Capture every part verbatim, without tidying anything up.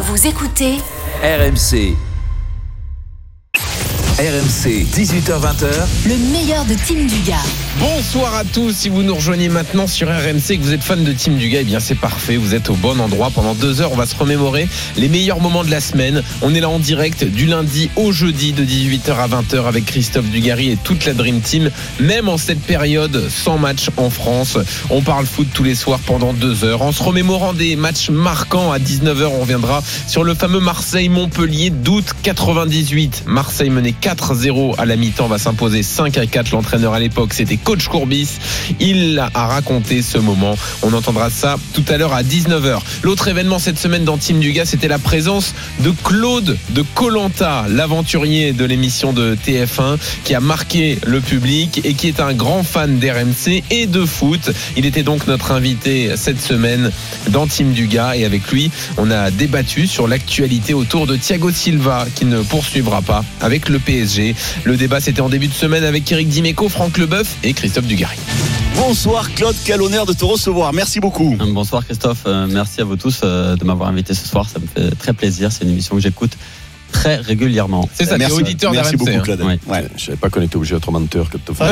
Vous écoutez R M C. R M C, dix-huit heures vingt, le meilleur de Team Dugas. Bonsoir à tous, si vous nous rejoignez maintenant sur R M C et que vous êtes fan de Team Dugas, eh bien c'est parfait, vous êtes au bon endroit. Pendant deux heures, on va se remémorer les meilleurs moments de la semaine. On est là en direct du lundi au jeudi de dix-huit heures à vingt heures avec Christophe Dugarry et toute la Dream Team. Même en cette période sans match en France, on parle foot tous les soirs pendant deux heures. En se remémorant des matchs marquants à dix-neuf heures, on reviendra sur le fameux Marseille-Montpellier d'août quatre-vingt-dix-huit. Marseille menait quatre zéro à la mi-temps, va s'imposer cinq à quatre. L'entraîneur à l'époque, c'était Coach Courbis. Il a raconté ce moment. On entendra ça tout à l'heure à dix-neuf heures. L'autre événement cette semaine dans Team Dugas, c'était la présence de Claude de Koh-Lanta, l'aventurier de l'émission de T F un qui a marqué le public et qui est un grand fan d'R M C et de foot. Il était donc notre invité cette semaine dans Team Dugas et avec lui, on a débattu sur l'actualité autour de Thiago Silva qui ne poursuivra pas avec le P S G. Le débat, c'était en début de semaine avec Eric Dimeco, Franck Leboeuf et Christophe Dugarry. Bonsoir Claude, quel honneur de te recevoir, merci beaucoup. Bonsoir Christophe, euh, merci à vous tous euh, de m'avoir invité ce soir, ça me fait très plaisir, c'est une émission que j'écoute très régulièrement. C'est ça, merci, t'es auditeur d'R M C. Merci beaucoup Claude. Oui. Ouais. Je savais pas qu'on était obligé d'être menteur que de te faire.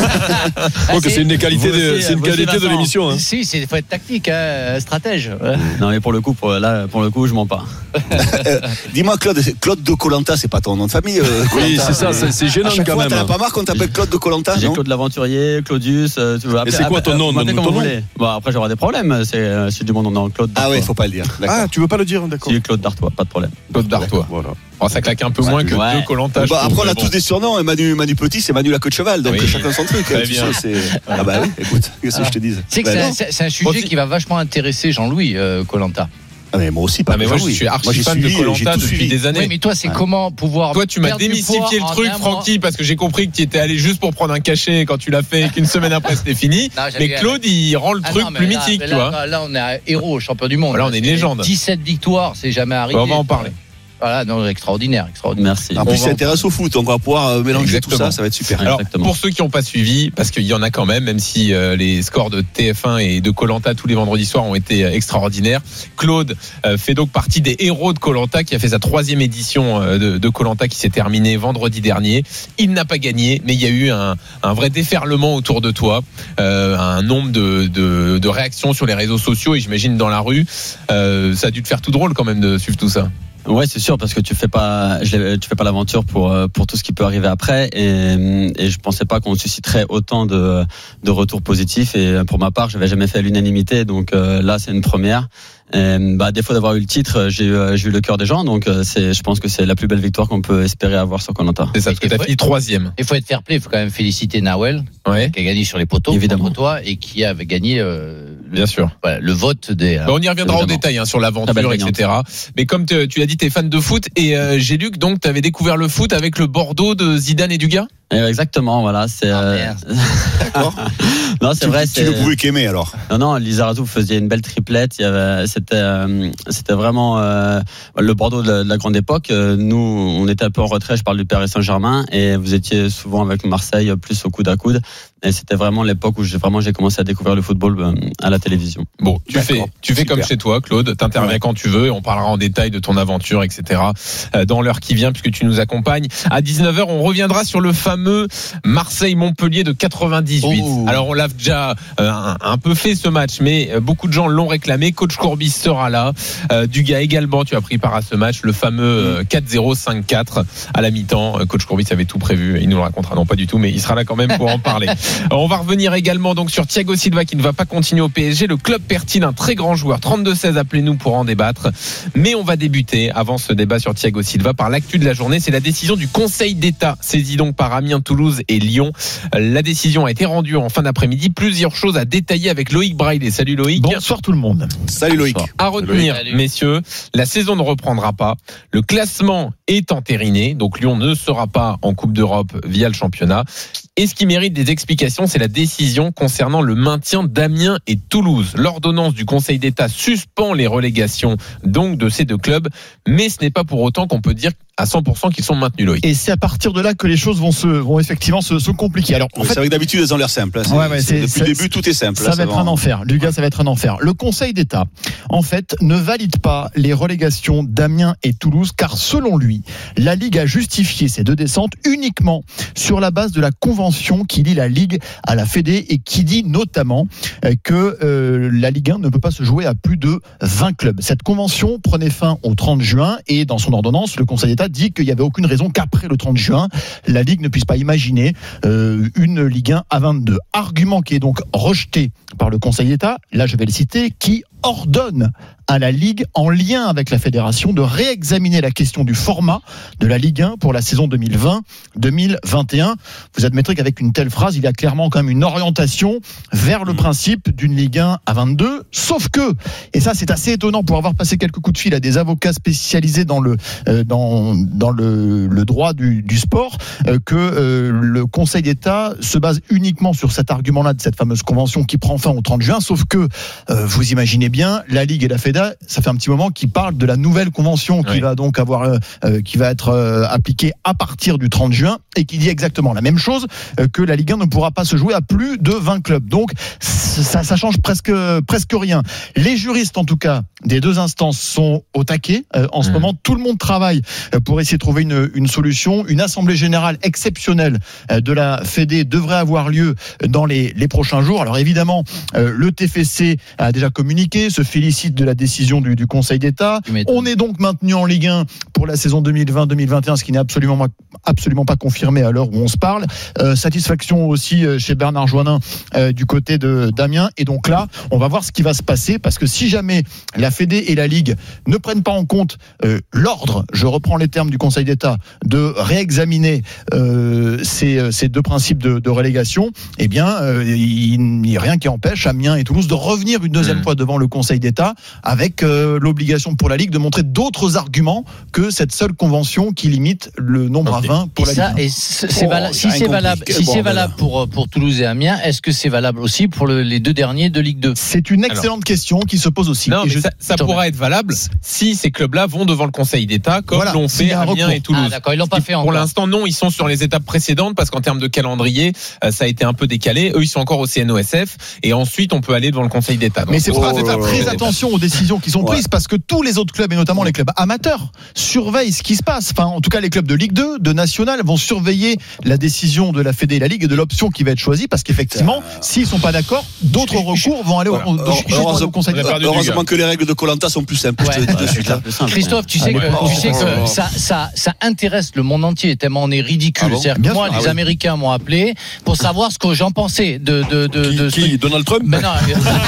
Je crois que c'est une des qualités, aussi, de, c'est une qualité de l'émission. Hein. Si, il faut être tactique, hein, stratège. Non mais pour le coup, pour, là, pour le coup, je mens pas. euh, dis-moi Claude, Claude de Koh-Lanta, c'est pas ton nom de famille euh, Oui, c'est ça, c'est, c'est gênant à chaque quand fois, même. t'as pas marre qu'on t'appelle Claude de Koh-Lanta, J'ai non? Claude l'aventurier, Claudius. Euh, tu veux appeler, c'est quoi ton nom? appelez, Donne-nous comme ton vous nom. voulez. Bon, après j'aurai des problèmes. C'est, euh, c'est du mon nom, Claude. Ah Dartois. ouais, il faut pas le dire. D'accord. Ah, tu veux pas le dire, d'accord. Si, Claude Dartois, pas de problème. Claude Dartois. Voilà. Oh, ça claque un peu Ouais, moins que ouais. deux Koh-Lanta. Bah, après, on a tous des surnoms. Et Manu, Manu Petit, c'est Manu la queue de cheval. Donc, Oui. chacun son truc. Très Tu bien. sais, c'est... Ah bah oui, écoute, qu'est-ce que je te dise? C'est que Bah, c'est, non. un, c'est, c'est un Bon, sujet si- qui va vachement intéresser Jean-Louis Koh-Lanta. Ah, mais moi aussi, pas Ah, mais moi, je Jean-Louis. suis archi Moi, j'ai fan de suivi, j'ai Koh-Lanta tout depuis suivi. des années. Oui, mais toi, c'est Ouais. comment pouvoir. Toi, tu m'as perdre du démystifié poids le truc, en un mois. Francky, parce que j'ai compris que tu étais allé juste pour prendre un cachet quand tu l'as fait et qu'une semaine après c'était fini. Non, j'avais- Mais Claude, il rend le Ah truc non, mais plus là, mythique, mais tu là, vois. Là, on est un héros, champion du monde. Là, on est une C'est légende. dix-sept victoires, c'est jamais arrivé. On va en parler. Voilà, non, extraordinaire, extraordinaire. Merci. En On plus, va ça en intéresse au foot. On va pouvoir euh, mélanger Exactement. tout ça. Ça va être super. Alors, Exactement. pour ceux qui n'ont pas suivi, parce qu'il y en a quand même, même si euh, les scores de T F un et de Koh-Lanta tous les vendredis soirs ont été euh, extraordinaires, Claude euh, fait donc partie des héros de Koh-Lanta, qui a fait sa troisième édition euh, de, de Koh-Lanta qui s'est terminée vendredi dernier. Il n'a pas gagné, mais il y a eu un, un vrai déferlement autour de toi, euh, un nombre de, de, de réactions sur les réseaux sociaux et j'imagine dans la rue. Euh, ça a dû te faire tout drôle quand même de suivre tout ça. Ouais, c'est sûr, parce que tu fais pas, je l'ai- tu fais pas l'aventure pour euh, pour tout ce qui peut arriver après, et, et je pensais pas qu'on susciterait autant de de retours positifs. Et pour ma part, j'avais jamais fait à l'unanimité, donc euh, là, c'est une première. Et, bah, à défaut d'avoir eu le titre, j'ai eu, j'ai eu le cœur des gens, donc euh, c'est, je pense que c'est la plus belle victoire qu'on peut espérer avoir sur Koh-Lanta. C'est ça, parce que Et tu as ouais. fini troisième. Il faut être fair play, il faut quand même féliciter Nawel, Ouais, qui a gagné sur les poteaux, Évidemment. contre toi, et qui avait gagné euh, le, bien sûr. voilà, le vote des. Bah, on y reviendra en Évidemment. détail hein, sur Très l'aventure, belle et gagnante. cetera. Mais comme te- tu l'as dit, tu es fan de foot et euh, j'ai lu que donc tu avais découvert le foot avec le Bordeaux de Zidane et Dugas. Et exactement, voilà, c'est. Ah, euh, merde. D'accord. non, c'est Tu- vrai. Tu c'est... ne pouvais qu'aimer alors. Non, non, Lizarazu faisait une belle triplette. Il y avait, c'était, euh, c'était vraiment euh, le Bordeaux de la, de la grande époque. Euh, Nous, on était un peu en retrait. Je parle du P R Saint-Germain, et vous étiez souvent avec Marseille, plus au coude à coude. Et c'était vraiment l'époque où j'ai vraiment j'ai commencé à découvrir le football euh, à la télévision. Bon, tu D'accord. fais, tu fais Super. comme chez toi, Claude. T'interviens Ouais. quand tu veux et on parlera en détail de ton aventure, et cetera. euh, Dans l'heure qui vient, puisque tu nous accompagnes. À dix-neuf heures, on reviendra sur le fameux Marseille-Montpellier de quatre-vingt-dix-huit. Oh. Alors, on l'a déjà euh, un, un peu fait ce match, mais euh, beaucoup de gens l'ont réclamé. Coach Courbis sera là. Euh, Dugas également, tu as pris part à ce match, le fameux euh, quatre zéro, cinq quatre à la mi-temps. Euh, Coach Courbis avait tout prévu. Il nous le racontera, non pas du tout, mais il sera là quand même pour en parler. Alors, on va revenir également donc sur Thiago Silva qui ne va pas continuer au P S G. Le club perd-il un très grand joueur? Trente-deux seize, appelez-nous pour en débattre. Mais on va débuter, avant ce débat sur Thiago Silva, par l'actu de la journée. C'est la décision du Conseil d'État, saisi donc par Amiens, Toulouse et Lyon. La décision a été rendue en fin d'après-midi. Plusieurs choses à détailler avec Loïc Braillet. Salut Loïc. Bonsoir tout le monde. Salut Loïc. À retenir, Salut. messieurs, la saison ne reprendra pas. Le classement est entériné, donc Lyon ne sera pas en Coupe d'Europe via le championnat. Et ce qui mérite des explications, c'est la décision concernant le maintien d'Amiens et Toulouse. L'ordonnance du Conseil d'État suspend les relégations donc de ces deux clubs, mais ce n'est pas pour autant qu'on peut dire à cent pour cent qu'ils sont maintenus, Loïc. Et c'est à partir de là que les choses vont se, vont effectivement se, se compliquer. Alors, en Oui, fait, c'est vrai que d'habitude, elles ont l'air simples. hein. C'est- Ouais, ouais, c'est- c'est- depuis c'est- le début, tout est simple. ça Là, va être va. un enfer. Lucas, ça va être un enfer. Le Conseil d'État, en fait, ne valide pas les relégations d'Amiens et Toulouse, car selon lui, la Ligue a justifié ces deux descentes uniquement sur la base de la convention qui lie la Ligue à la Fédé et qui dit notamment euh, que euh, la Ligue un ne peut pas se jouer à plus de vingt clubs. Cette convention prenait fin au trente juin et dans son ordonnance, le Conseil d'État dit qu'il n'y avait aucune raison qu'après le trente juin, la Ligue ne puisse pas imaginer euh, une Ligue un à vingt-deux. Argument qui est donc rejeté par le Conseil d'État, là je vais le citer, qui ordonne à la Ligue, en lien avec la Fédération, de réexaminer la question du format de la Ligue un pour la saison deux mille vingt deux mille vingt et un. Vous admettrez qu'avec une telle phrase, il y a clairement quand même une orientation vers le principe d'une Ligue un à vingt-deux, sauf que, et ça c'est assez étonnant pour avoir passé quelques coups de fil à des avocats spécialisés dans le, euh, dans, dans le, le droit du, du sport, euh, que euh, le Conseil d'État se base uniquement sur cet argument-là de cette fameuse convention qui prend fin au trente juin, sauf que, euh, vous imaginez bien, la Ligue et la Fédé, ça fait un petit moment qu'ils parlent de la nouvelle convention qui oui. va donc avoir, euh, qui va être euh, appliquée à partir du trente juin et qui dit exactement la même chose, euh, que la Ligue un ne pourra pas se jouer à plus de vingt clubs. Donc ça, ça change presque, presque rien. Les juristes, en tout cas, des deux instances sont au taquet. Euh, en ce mmh. moment, tout le monde travaille pour essayer de trouver une, une solution. Une assemblée générale exceptionnelle de la Fédé devrait avoir lieu dans les, les prochains jours. Alors évidemment, euh, le T F C a déjà communiqué, se félicite de la décision du, du Conseil d'État. On est donc maintenu en Ligue un pour la saison deux mille vingt deux mille vingt et un, ce qui n'est absolument, absolument pas confirmé à l'heure où on se parle. Euh, satisfaction aussi chez Bernard Joannin euh, du côté de d'Amiens. Et donc là, on va voir ce qui va se passer, parce que si jamais la Fédé et la Ligue ne prennent pas en compte euh, l'ordre, je reprends les termes du Conseil d'État, de réexaminer euh, ces, ces deux principes de, de relégation, eh bien, euh, il n'y a rien qui empêche Amiens et Toulouse de revenir une deuxième mmh. fois devant le Conseil d'État, avec euh, l'obligation pour la Ligue de montrer d'autres arguments que cette seule convention qui limite le nombre okay. à vingt pour et la ça, Ligue. Et c'est oh, valable, si c'est valable, si c'est valable pour, pour Toulouse et Amiens, est-ce que c'est valable aussi pour le, les deux derniers de Ligue deux ? C'est une excellente Alors, question qui se pose aussi. Non, mais je... ça, ça pourra être valable si ces clubs-là vont devant le Conseil d'État, comme voilà, l'ont fait Amiens et Toulouse. Ah, d'accord, ils l'ont pas fait encore. Pour l'instant, non, ils sont sur les étapes précédentes, parce qu'en termes de calendrier, ça a été un peu décalé. Eux, ils sont encore au C N O S F, et ensuite, on peut aller devant le Conseil d'État. Donc, mais c'est pour ça oh, qu'il faut faire très oh, attention aux décisions qui sont prises, ouais. parce que tous les autres clubs, et notamment les clubs amateurs, surveillent ce qui se passe. Enfin, en tout cas, les clubs de Ligue deux, de National, vont surveiller la décision de la Fédé et la Ligue et de l'option qui va être choisie, parce qu'effectivement, s'ils sont pas d'accord, d'autres recours vont aller voilà. au, au, au Conseil d'État. Heureusement que les règles de Koh-Lanta sont plus simples. Ouais. De suite, là. Christophe, tu sais que, tu sais que ça, ça, ça intéresse le monde entier, tellement on est ridicule. Ah bon C'est-à-dire que moi, ah les oui. Américains m'ont appelé pour savoir ce que j'en pensais de, de, de, qui, de qui, ce... Donald Trump? Ben non,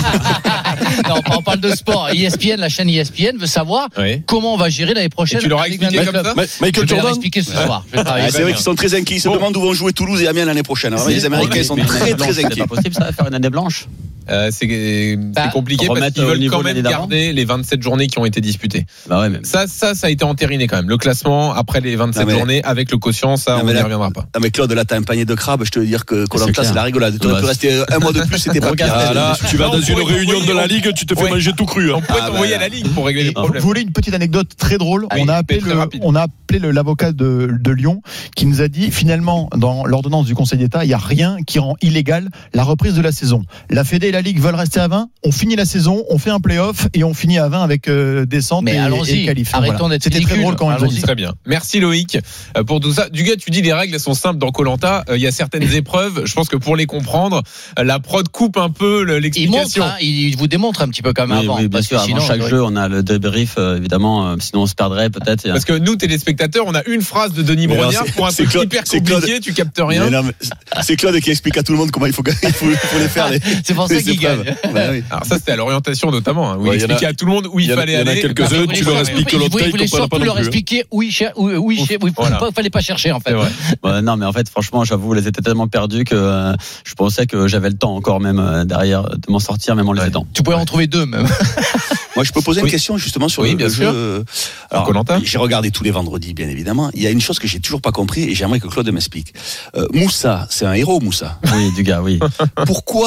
non, on parle de sport. E S P N, la chaîne E S P N veut savoir oui. comment on va gérer l'année prochaine. Et tu leur as expliqué comme ça? Michael Je vais leur Jordan expliquer ce soir. Ah, c'est vrai qu'ils sont très inquiets. Ils se bon. demandent où vont jouer Toulouse et Amiens l'année prochaine. Alors, les Américains sont très très inquiets. C'est pas possible ça, faire une année blanche. Euh, c'est, c'est bah, compliqué parce qu'ils veulent quand même garder les vingt-sept journées qui ont été disputées. Bah ouais, même. Ça, ça, ça a été entériné quand même. Le classement après les vingt-sept non, journées avec le quotient, ça, non, on n'y reviendra pas. Non mais Claude, là, t'as un panier de crabes. Je te veux dire que Koh-Lanta, c'est la rigolade. Tu aurais pu rester un mois de plus, c'était pas pire. Ah, là, tu vas dans une réunion de la Ligue, tu te fais manger tout cru. On peut t'envoyer à la Ligue pour régler les problèmes. Vous voulez une petite anecdote très drôle? On a appelé le, on a appelé le, l'avocat de, de Lyon qui nous a dit finalement dans l'ordonnance du Conseil d'État, il n'y a rien qui rend illégal la reprise de la saison. La Fédé et la Ligue veulent rester à vingt. On finit la saison, on fait un play-off et on finit à vingt avec euh, descente mais et, allons-y, et qualif. Arrêtons voilà. d'être C'était ridicule. très drôle quand même. Très bien. Merci Loïc pour tout ça. Du gars, tu dis les règles elles sont simples dans Koh-Lanta. Il y a certaines épreuves. Je pense que pour les comprendre, la prod coupe un peu l'explication. Il montre, hein, il vous démontre un petit peu comme oui, avant. Oui, bien sûr. Sinon, avant chaque jeu, on a le débrief. Euh, évidemment, euh, sinon on se perdrait peut-être. Parce que nous, téléspectateurs, on a une phrase de Denis Brognard pour un truc Claude, hyper compliqué. Tu captes rien. Non, c'est Claude qui explique à tout le monde comment il faut, il faut, il faut les faire. Les, c'est pour ça qu'il gagne. Bah, oui. Alors ça, c'était à l'orientation notamment. Hein, où ouais, il expliquait a, à tout le monde où il fallait aller. Il y en a quelques-uns, tu leur expliques l'autre taille. Il voulait surtout leur expliquer où il fallait pas chercher en fait. Ouais, non, mais en fait, franchement, j'avoue, les étaient tellement perdus que euh, je pensais que j'avais le temps encore même euh, derrière de m'en sortir, même en les aidant. Tu pouvais en trouver deux même. Moi, je peux poser une oui. question justement sur oui, le, bien le sûr. jeu. Alors, j'ai regardé tous les vendredis, bien évidemment. Il y a une chose que j'ai toujours pas compris et j'aimerais que Claude m'explique. Euh, Moussa, c'est un héros, Moussa. Oui, du gars, oui. Pourquoi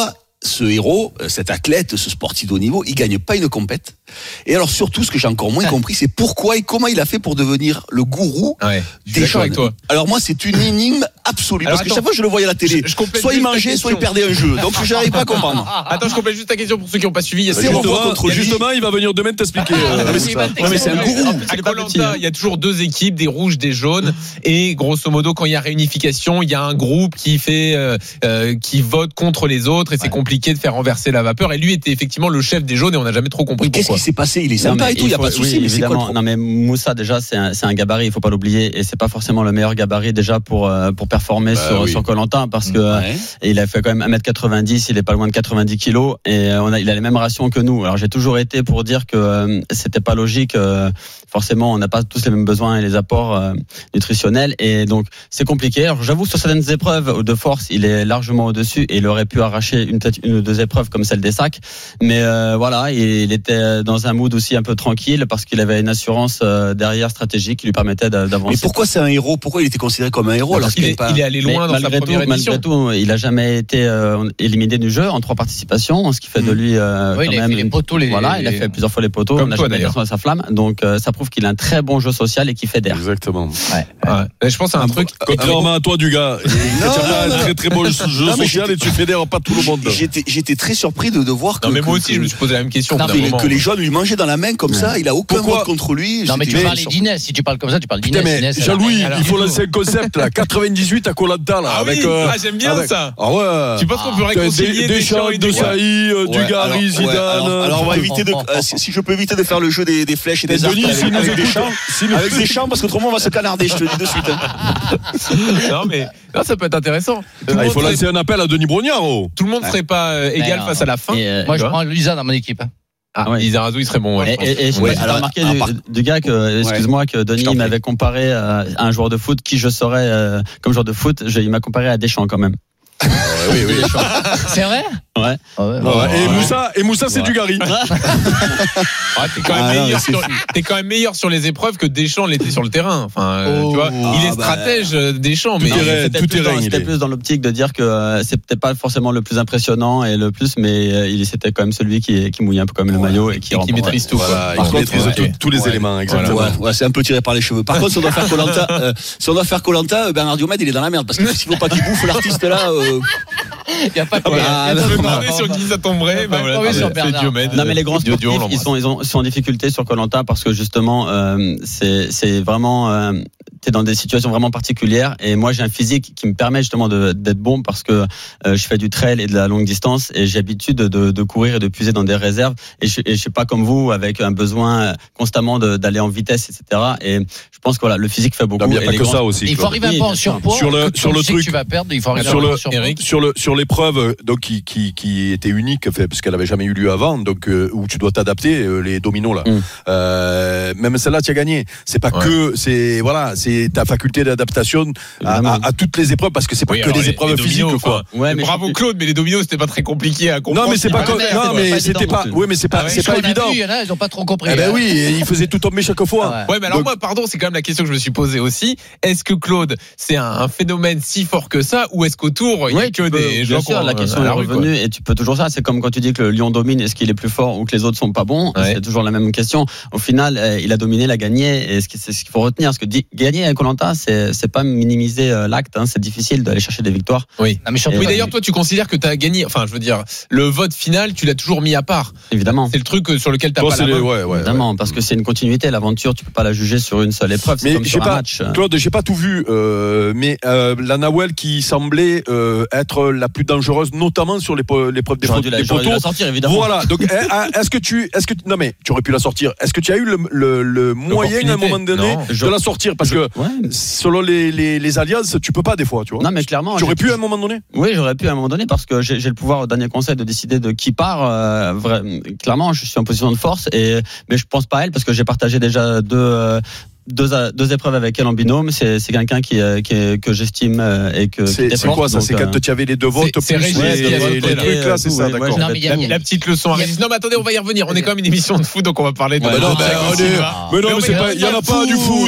ce héros, cet athlète, ce sportif de haut niveau, il gagne pas une compète. Et alors surtout, ce que j'ai encore moins compris, c'est pourquoi et comment il a fait pour devenir le gourou ouais, des jeunes. Avec toi. Alors moi, c'est une énigme absolue. Alors, parce attends, que chaque fois que je le voyais à la télé, je, je soit il mangeait, soit il perdait un jeu. Donc j'arrive pas à comprendre. Attends, je complète juste ta question pour ceux qui n'ont pas suivi. C'est contre justement, il va venir demain t'expliquer. Non mais c'est un gourou. À Koh-Lanta, il y a toujours deux équipes, des rouges, des jaunes, et grosso modo, quand il y a réunification, il y a un groupe qui fait, euh, euh, qui vote contre les autres, et c'est ouais. compliqué de faire renverser la vapeur. Et lui était effectivement le chef des jaunes, et on n'a jamais trop compris pourquoi. Qu'est-ce qui s'est passé? Il est sympa et tout, il y a pas de souci. Oui, évidemment. Non mais Moussa déjà, c'est un, c'est un gabarit, il faut pas l'oublier, et c'est pas forcément le meilleur gabarit déjà pour euh, pour performer bah, sur oui. sur Koh-Lanta, parce que ouais. il a fait quand même un mètre quatre-vingt-dix, il est pas loin de quatre-vingt-dix kilos, et on a, il a les mêmes rations que nous. Alors j'ai toujours été pour dire que euh, c'était pas logique. Euh, forcément, on n'a pas tous les mêmes besoins et les apports euh, nutritionnels, et donc c'est compliqué. Alors j'avoue, sur certaines épreuves de force, il est largement au-dessus, et il aurait pu arracher une peut-être une ou deux épreuves comme celle des sacs. Mais euh, voilà, il était dans un mood aussi un peu tranquille, parce qu'il avait une assurance euh, derrière stratégique qui lui permettait d'avancer. Mais pourquoi c'est un héros? Pourquoi il était considéré comme un héros alors qu'il est, pas... il est allé loin mais dans sa première tout, émission. Malgré tout, il a jamais été euh, éliminé du jeu en trois participations, ce qui fait mmh. de lui euh, oui, quand il même. A fait les poteaux, les... Voilà, il a fait plusieurs fois les poteaux. Comme on a toi, jamais d'ailleurs. à sa flamme. Donc euh, ça prouve qu'il a un très bon jeu social et qu'il fédère. Exactement. Ouais. Ouais. Je pense à un truc. Contrairement à toi, du gars, tu as un très très bon jeu social et tu fédères pas tout le monde. J'étais, j'étais très surpris de, de voir que. Non, mais moi aussi, je me suis posé la même question. Non, mais que les jeunes lui mangeaient dans la main comme ça, il a aucun vote contre lui. Non, mais tu parles d'Inès. Si tu parles comme ça, tu parles d'Inès. Mais Jean-Louis, il faut lancer un concept là. quatre-vingt-dix-huit à Koh-Lanta là. Ah oui, ah, j'aime bien ça. Ah ouais. Tu penses qu'on peut réconcilier Deschamps, De Sailly, Dugarry, Zidane. Alors on va éviter de. Si je peux éviter de faire le jeu des flèches et des arcs avec Deschamps, avec Deschamps, parce qu'autrement on va se canarder. Je te le dis de suite. Non mais ça peut être intéressant. Il faut lancer un appel à Denis Brognard. Tout le monde serait pas égal face à la fin. Moi je prends Lisa dans mon équipe. Ah, ouais. Lizarazu, il serait bon. Ouais, et et, et je ouais, alors, remarqué du, par... du gars que, excuse-moi, ouais. que Denis m'avait comparé à un joueur de foot qui je serais euh, comme joueur de foot. Je, il m'a comparé à Deschamps quand même. Ouais, oui, oui. C'est vrai? Ouais. Ah ouais, ouais, ouais. ouais. Et Moussa, et Moussa, c'est ouais. Dugarry. Ah, t'es quand même ah, meilleur. Sur, t'es quand même meilleur sur les épreuves que Deschamps l'était sur le terrain. Enfin, oh, tu vois, ah, il est stratège bah, Deschamps, mais tout est, c'était, tout plus, est dans, c'était plus dans l'optique de dire que euh, c'est peut-être pas forcément le plus impressionnant et le plus, mais euh, il c'était quand même celui qui, qui mouillait un peu comme le maillot et qui, et qui maîtrise tout. Voilà, il maîtrise tous les éléments. Exactement. Ouais, c'est un peu tiré par les cheveux. Par contre, si on doit faire Koh-Lanta, euh, si on doit faire Koh-Lanta, Bernard Diomède, il est dans la merde parce que s'il faut pas qu'il bouffe l'artiste là. Euh... Il n'y a pas de quoi. Je me demandais sur qui ça tomberait. Bah voilà, sur c'est Diomède. Non mais les grands sportifs, ils sont ils ont sont en difficulté sur Koh-Lanta parce que justement euh, c'est c'est vraiment euh, t'es dans des situations vraiment particulières et moi j'ai un physique qui me permet justement de, d'être bon parce que euh, je fais du trail et de la longue distance et j'ai l'habitude de, de, de courir et de puiser dans des réserves et je, et je suis pas comme vous avec un besoin constamment de, d'aller en vitesse et cetera et je pense que voilà le physique fait beaucoup. Il n'y a pas que grands... ça aussi. Il faut arriver un peu en surpoids. Sur le sur le truc que tu vas perdre, il faut arriver sur un peu le en surpoids. sur le sur l'épreuve donc qui qui qui était unique fait parce qu'elle avait jamais eu lieu avant donc euh, où tu dois t'adapter euh, les dominos là. Mm. Euh, même celle-là tu as gagné. C'est pas ouais. que c'est voilà c'est ta faculté d'adaptation à, à, à toutes les épreuves parce que c'est pas oui, que des épreuves les physiques dominos, quoi. Ouais, mais bravo je... Claude, mais les dominos c'était pas très compliqué à comprendre. Non mais c'est pas co- non mais c'était pas oui mais c'est pas c'est pas évident. Il y en a ils ont pas trop compris. Eh ben oui, ils faisaient tout tomber chaque fois. Ouais mais alors moi pardon, c'est quand même la question que je me suis posée aussi. Est-ce que Claude, c'est un phénomène si fort que ça ou est-ce qu'autour il y a que des gens qui la question est revenue et tu peux toujours ça, c'est comme quand tu dis que le Lyon domine, est-ce qu'il est plus fort ou que les autres sont pas bons, c'est toujours la même question. Au final, il a dominé, il a gagné et c'est ce qu'il faut retenir parce que gagner à Koh-Lanta, c'est c'est pas minimiser l'acte, hein, c'est difficile d'aller chercher des victoires. Oui. Non, mais surtout, oui, d'ailleurs, toi, tu considères que tu as gagné. Enfin, je veux dire, le vote final, tu l'as toujours mis à part. Évidemment. C'est le truc sur lequel tu n'as pas la main. Les... Ouais, ouais, Évidemment, ouais. parce que c'est une continuité. L'aventure, tu peux pas la juger sur une seule épreuve. C'est mais comme sur pas, un match. Claude, j'ai pas tout vu, euh, mais euh, la Nawel qui semblait euh, être la plus dangereuse, notamment sur l'épreuve des poteaux. J'aurais dû la sortir, évidemment. Voilà. Donc, est-ce que tu, est-ce que non mais tu aurais pu la sortir. Est-ce que tu as eu le, le, le moyen à un moment donné non, je... de la sortir parce je... que ouais. selon les, les, les alliances, tu peux pas des fois, tu vois. Non mais clairement. Tu aurais pu à un moment donné. Oui, j'aurais pu à un moment donné parce que j'ai, j'ai le pouvoir au dernier conseil de décider de qui part. Euh, vrai, clairement, je suis en position de force et mais je pense pas à elle parce que j'ai partagé déjà deux. Euh, deux, deux épreuves avec elle en binôme. C'est, c'est quelqu'un qui, qui est, que j'estime et que. C'est, qui c'est quoi ça? C'est quand tu avais les deux votes c'est, plus c'est les, les, les, les trucs là, c'est ça, ouais, d'accord. ouais, non, mais la, la petite leçon à Régis. Non, mais attendez, on va y revenir. On est quand même une émission de foot, donc on va parler de. Ouais, non, mais on est, mais non, mais c'est pas, il y en a pas du foot.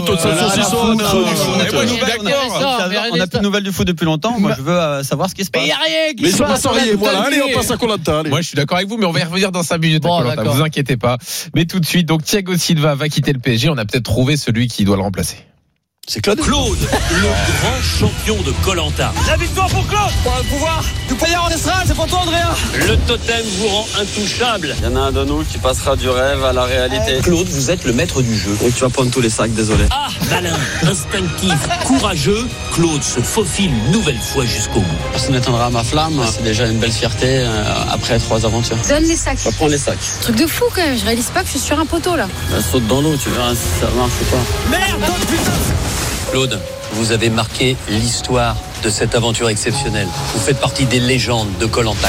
On n'a plus de nouvelles du foot depuis longtemps. Moi, je veux savoir ce qui se passe. Mais il n'y a rien qui mais se ça passe. passe rien. Voilà, allez, on passe à Koh-Lanta. Moi, je suis d'accord avec vous, mais on va y revenir dans cinq minutes. Bon, Ne vous inquiétez pas. Mais tout de suite, donc Thiago Silva va quitter le P S G. On a peut-être trouvé celui qui doit le remplacer. C'est Claude. Claude, le grand champion de Koh-Lanta. La victoire pour Claude. Pour le pouvoir du payeur en estrade, c'est pour toi, Andrea. Le totem vous rend intouchable. Il y en a un de nous qui passera du rêve à la réalité. Claude, vous êtes le maître du jeu. Donc tu vas prendre tous les sacs, désolé. Ah, malin, instinctif, courageux. Claude se faufile une nouvelle fois jusqu'au bout. Personne n'éteindra ma flamme. C'est déjà une belle fierté euh, après trois aventures. Donne les sacs. On va prendre les sacs. Truc de fou quand même. Je réalise pas que je suis sur un poteau là. Bah, saute dans l'eau, tu verras si ça marche ou pas. Merde, putain. Claude, vous avez marqué l'histoire de cette aventure exceptionnelle. Vous faites partie des légendes de Koh-Lanta.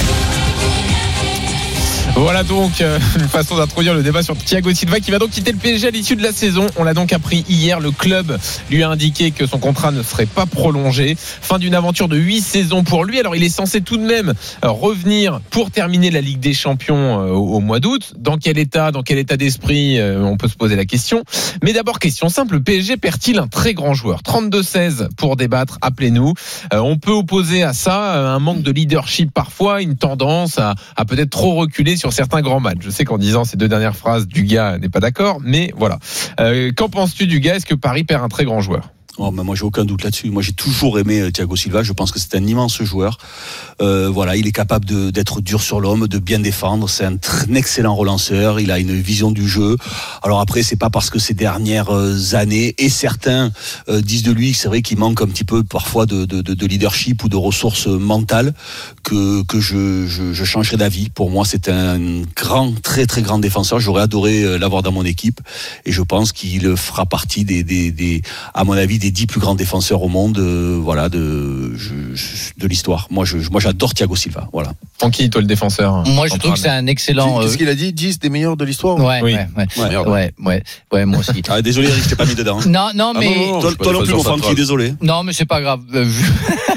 Voilà donc euh, une façon d'introduire le débat sur Thiago Silva qui va donc quitter le P S G à l'issue de la saison. On l'a donc appris hier. Le club lui a indiqué que son contrat ne serait pas prolongé. Fin d'une aventure de huit saisons pour lui. Alors il est censé tout de même euh, revenir pour terminer la Ligue des Champions euh, au, au mois d'août. Dans quel état, dans quel état d'esprit, euh, on peut se poser la question. Mais d'abord, question simple, le P S G perd-il un très grand joueur? Trente-deux seize pour débattre, appelez-nous. Euh, on peut opposer à ça euh, un manque de leadership parfois, une tendance à, à peut-être trop reculer sur certains grands matchs. Je sais qu'en disant ces deux dernières phrases, Dugas n'est pas d'accord, mais voilà. Euh, qu'en penses-tu, Dugas? Est-ce que Paris perd un très grand joueur? Oh, mais moi, j'ai aucun doute là-dessus. Moi, j'ai toujours aimé euh, Thiago Silva. Je pense que c'est un immense joueur. Euh, voilà, il est capable de, d'être dur sur l'homme, de bien défendre. C'est un, tr- un excellent relanceur. Il a une vision du jeu. Alors après, c'est pas parce que ces dernières années, et certains euh, disent de lui, c'est vrai qu'il manque un petit peu parfois de, de, de, de leadership ou de ressources mentales, que, que je, je, je changerai d'avis. Pour moi, c'est un grand, très très grand défenseur. J'aurais adoré l'avoir dans mon équipe, et je pense qu'il fera partie des, des, des à mon avis, des dix plus grands défenseurs au monde, euh, voilà, de, je, de l'histoire. Moi, je, moi, j'adore Thiago Silva. Voilà. Francky, toi, le défenseur. Moi, je trouve que c'est un excellent. Qu'est-ce qu'il a dit? dix des meilleurs de l'histoire? Ouais, oui. ouais, ouais, ouais, ouais, ouais, ouais, moi aussi. Ah, désolé, Eric, je t'ai pas mis dedans. Hein. Non, non, mais. Ah, non, non, toi, toi non plus, mon Francky, désolé. Non, mais c'est pas grave. Euh, vu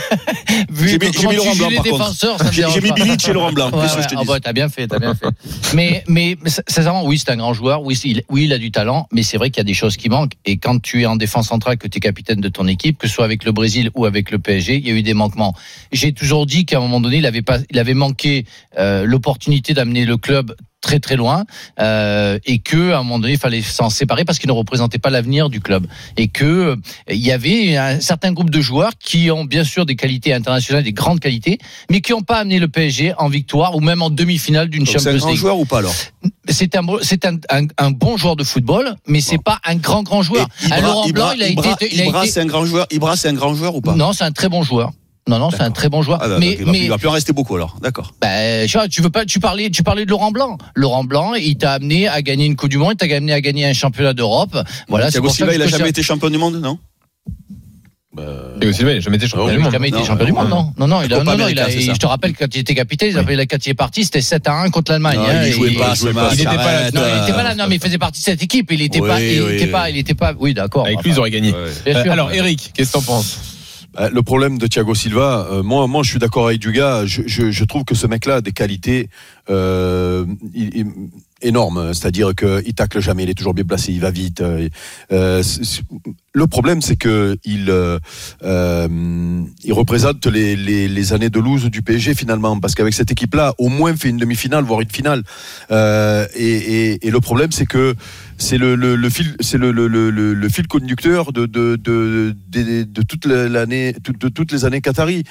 vu j'ai mis, j'ai mis Laurent Blanc, par contre. J'ai, j'ai mis Bilic et Laurent Blanc. Ouais, Qu'est-ce ouais, que je te oh dis? bah, t'as bien fait, t'as bien fait. mais, mais, sincèrement, oui, c'est un grand joueur. Oui, il, oui, il a du talent, mais c'est vrai qu'il y a des choses qui manquent. Et quand tu es en défense centrale, que tu es capitaine de ton équipe, que ce soit avec le Brésil ou avec le P S G, il y a eu des manquements. J'ai toujours dit qu'à un moment donné, il avait pas, il avait manqué euh, l'opportunité d'amener le club très très loin euh, et que à un moment donné il fallait s'en séparer parce qu'il ne représentait pas l'avenir du club et que euh, il y avait un certain groupe de joueurs qui ont bien sûr des qualités internationales, des grandes qualités, mais qui n'ont pas amené le P S G en victoire ou même en demi-finale d'une Champions League. C'est un grand joueur ou pas alors? C'est un c'est un, un, un bon joueur de football, mais c'est bon. Pas un grand grand joueur. Ibra, Laurent Ibra, Blanc, il a Ibra, été, il a Ibra, été... c'est un grand joueur. Ibra, c'est un grand joueur ou pas? Non, c'est un très bon joueur. Non, non, c'est un très bon joueur. Ah, mais, il va, mais il va plus en rester beaucoup alors. D'accord. Bah, tu veux pas, tu parlais, tu parlais de Laurent Blanc. Laurent Blanc, il t'a amené à gagner une Coupe du Monde, il t'a amené à gagner un championnat d'Europe. Voilà. Thiago Silva, il a jamais été champion du monde, non? Thiago Silva, il n'a jamais été champion du monde. Il n'a jamais été champion du monde, non. Non, non, il a, non, non, il a, je te rappelle quand il était capitaine, il avait, quand il est parti, c'était sept à un contre l'Allemagne. Non, il jouait pas, il jouait pas. Il n'était pas là. Non, il était pas là. Non, mais il faisait partie de cette équipe. Il était pas, il était pas, il était pas. Oui, d'accord. Avec lui, ils auraient gagné. Alors, Eric, qu'est-ce que t'en penses? Le problème de Thiago Silva, euh, moi, moi, je suis d'accord avec Dugas. Je, je, je trouve que ce mec-là a des qualités euh, il, il, énormes. C'est-à-dire qu'il tacle jamais, il est toujours bien placé, il va vite. Euh, euh, le problème, c'est que il, euh, il représente les, les, les années de loose du P S G finalement, parce qu'avec cette équipe-là, au moins fait une demi-finale, voire une finale. Euh, et, et, et le problème, c'est que c'est le, le, le fil, c'est le, le, le, le fil conducteur de de de de, de toute l'année, de, de toutes les années Qatari.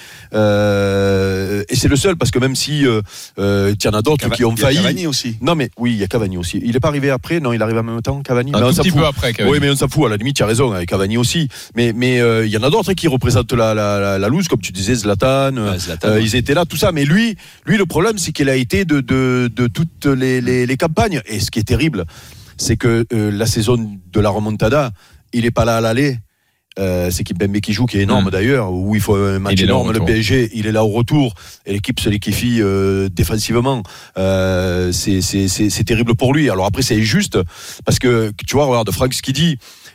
Euh, et c'est le seul, parce que même si euh, euh, il y en a d'autres Cava- qui ont failli. Il y a Cavani aussi. Non mais oui, il y a Cavani aussi. Il est pas arrivé après, non, il arrive en même temps, Cavani. Un mais tout on s'en petit fout. peu après. Cavani. Oui, mais on s'en fout. À la limite, tu as raison, avec Cavani aussi. Mais mais euh, il y en a d'autres qui représentent la la la, la loose, comme tu disais, Zlatan. Ouais, Zlatan euh, ouais. Ils étaient là, tout ça. Mais lui, lui, le problème, c'est qu'il a été de de de toutes les les, les campagnes. Et ce qui est terrible, c'est que euh, la saison de la remontada, il est pas là à l'aller. Euh, c'est Kimpembe qui joue, qui est énorme mmh. d'ailleurs, où il faut un match énorme. Le P S G, il est là au retour, et l'équipe se liquéfie euh, défensivement. Euh, c'est, c'est, c'est, c'est terrible pour lui. Alors après, c'est injuste, parce que tu vois, regarde Franck ce qu'il dit.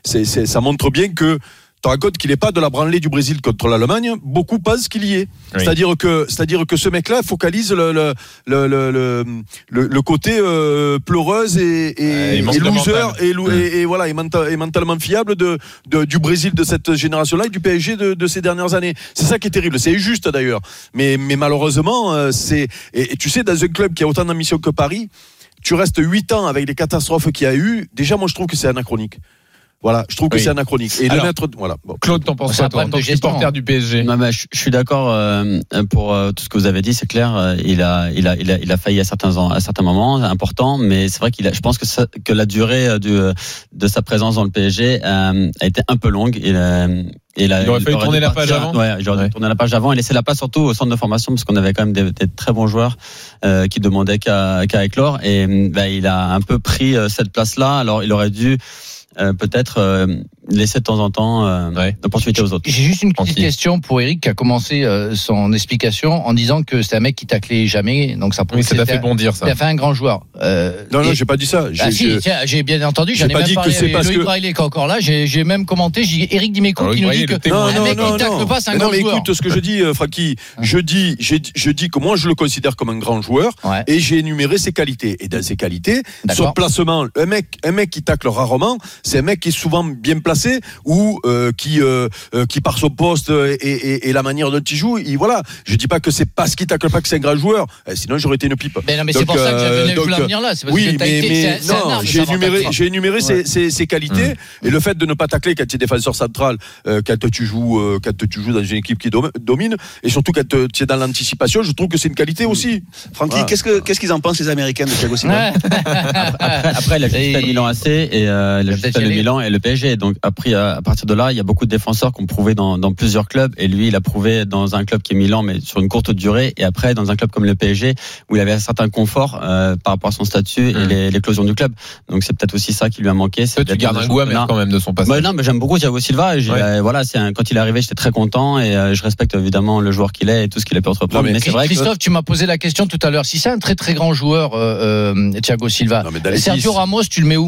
c'est, c'est, ça montre bien que tu racontes qu'il n'est pas de la branlée du Brésil contre l'Allemagne. Beaucoup pensent qu'il y est. Oui. C'est-à-dire que, c'est-à-dire que ce mec-là focalise le, le, le, le, le, le côté euh, pleureuse et, et, ouais, et loser et, mmh. et, et voilà et, mental, et mentalement fiable de, de, du Brésil de cette génération-là et du P S G de, de ces dernières années. C'est ça qui est terrible. C'est injuste d'ailleurs. Mais, mais malheureusement, c'est et, et tu sais, dans un club qui a autant d'ambition que Paris, tu restes huit ans avec les catastrophes qu'il y a eu. Déjà, moi, je trouve que c'est anachronique. Voilà, je trouve que oui. c'est anachronique. Et Alors, le mettre, voilà. Bon. Claude, t'en penses quoi, toi, en tant que supporter du P S G? Non, mais je, je suis d'accord euh, pour euh, tout ce que vous avez dit, c'est clair. Euh, il a, il a, il a, il a failli à certains, à certains moments importants, mais c'est vrai qu'il a. Je pense que ça, que la durée euh, du, de sa présence dans le P S G euh, a été un peu longue. Il, euh, il, a, il aurait fallu tourner la page avant. Ouais, il aurait ouais. tourné la page avant et laisser la place surtout au centre de formation parce qu'on avait quand même des, des très bons joueurs euh, qui demandaient qu'à, qu'à éclore et bah, il a un peu pris euh, cette place-là. Alors il aurait dû Euh, peut-être euh, laisser de temps en temps euh, ouais. l'opportunité aux autres. J'ai juste une petite Tranquille. question pour Eric qui a commencé euh, son explication en disant que c'est un mec qui taclait jamais, donc ça. Oui, ça t'a fait bondir ça. Il a fait un grand joueur. Euh, non, et... non, j'ai pas dit ça. J'ai, ah, si, je... tiens, j'ai bien entendu. J'ai j'en ai pas même dit parlé que c'est parce Loïc que Braillet qui est encore là. J'ai, j'ai même commenté. J'ai dit Eric Dimeco qui nous dit que non, un non, mec non, qui tacle non. pas, c'est un non, grand mais joueur. Écoute ce que je dis, Francky. Je dis, j'ai, je dis que moi je le considère comme un grand joueur ouais. et j'ai énuméré ses qualités. Et dans ses qualités, D'accord. son placement, un mec, un mec qui tacle rarement, c'est un mec qui est souvent bien placé ou euh, qui euh, euh, qui par son poste et, et, et la manière dont il joue, il, voilà. Je dis pas que c'est parce qu'il tacle pas que c'est un grand joueur. Eh, sinon j'aurais été une pipe. Mais non, mais donc, c'est pour ça que j'avais donc, voulu venir là. C'est parce oui, que mais, été, mais c'est, non, c'est j'ai énuméré, j'ai énuméré ouais. ses, ses, ses qualités mmh. et le fait de ne pas tacler quand tu es défenseur central, euh, quand tu joues, euh, quand tu joues dans une équipe qui domine, et surtout quand tu es dans l'anticipation, je trouve que c'est une qualité aussi. Francky, voilà. qu'est-ce que qu'est-ce qu'ils en pensent les Américains de Thiago Silva? après, après, il a juste fait Milan A C et euh, il a juste fait le Milan et le P S G. Donc après, à partir de là, il y a beaucoup de défenseurs qui ont prouvé dans, dans plusieurs clubs et lui, il a prouvé dans un club qui est Milan, mais sur une courte durée, et après dans un club comme le P S G où il avait un certain confort euh, par rapport à son statut et mmh. les, l'éclosion du club. Donc c'est peut-être aussi ça qui lui a manqué. C'est tu gardes un goût amer quand même de son passage. Bah, non, mais j'aime beaucoup Thiago Silva. Et ouais. euh, voilà, c'est un, quand il est arrivé, j'étais très content et euh, je respecte évidemment le joueur qu'il est et tout ce qu'il a pu entreprendre. Non, mais, mais c'est vrai Christophe, que... tu m'as posé la question tout à l'heure. Si c'est un très très grand joueur, euh, euh, Thiago Silva, non, Sergio dix. Ramos, tu le mets où?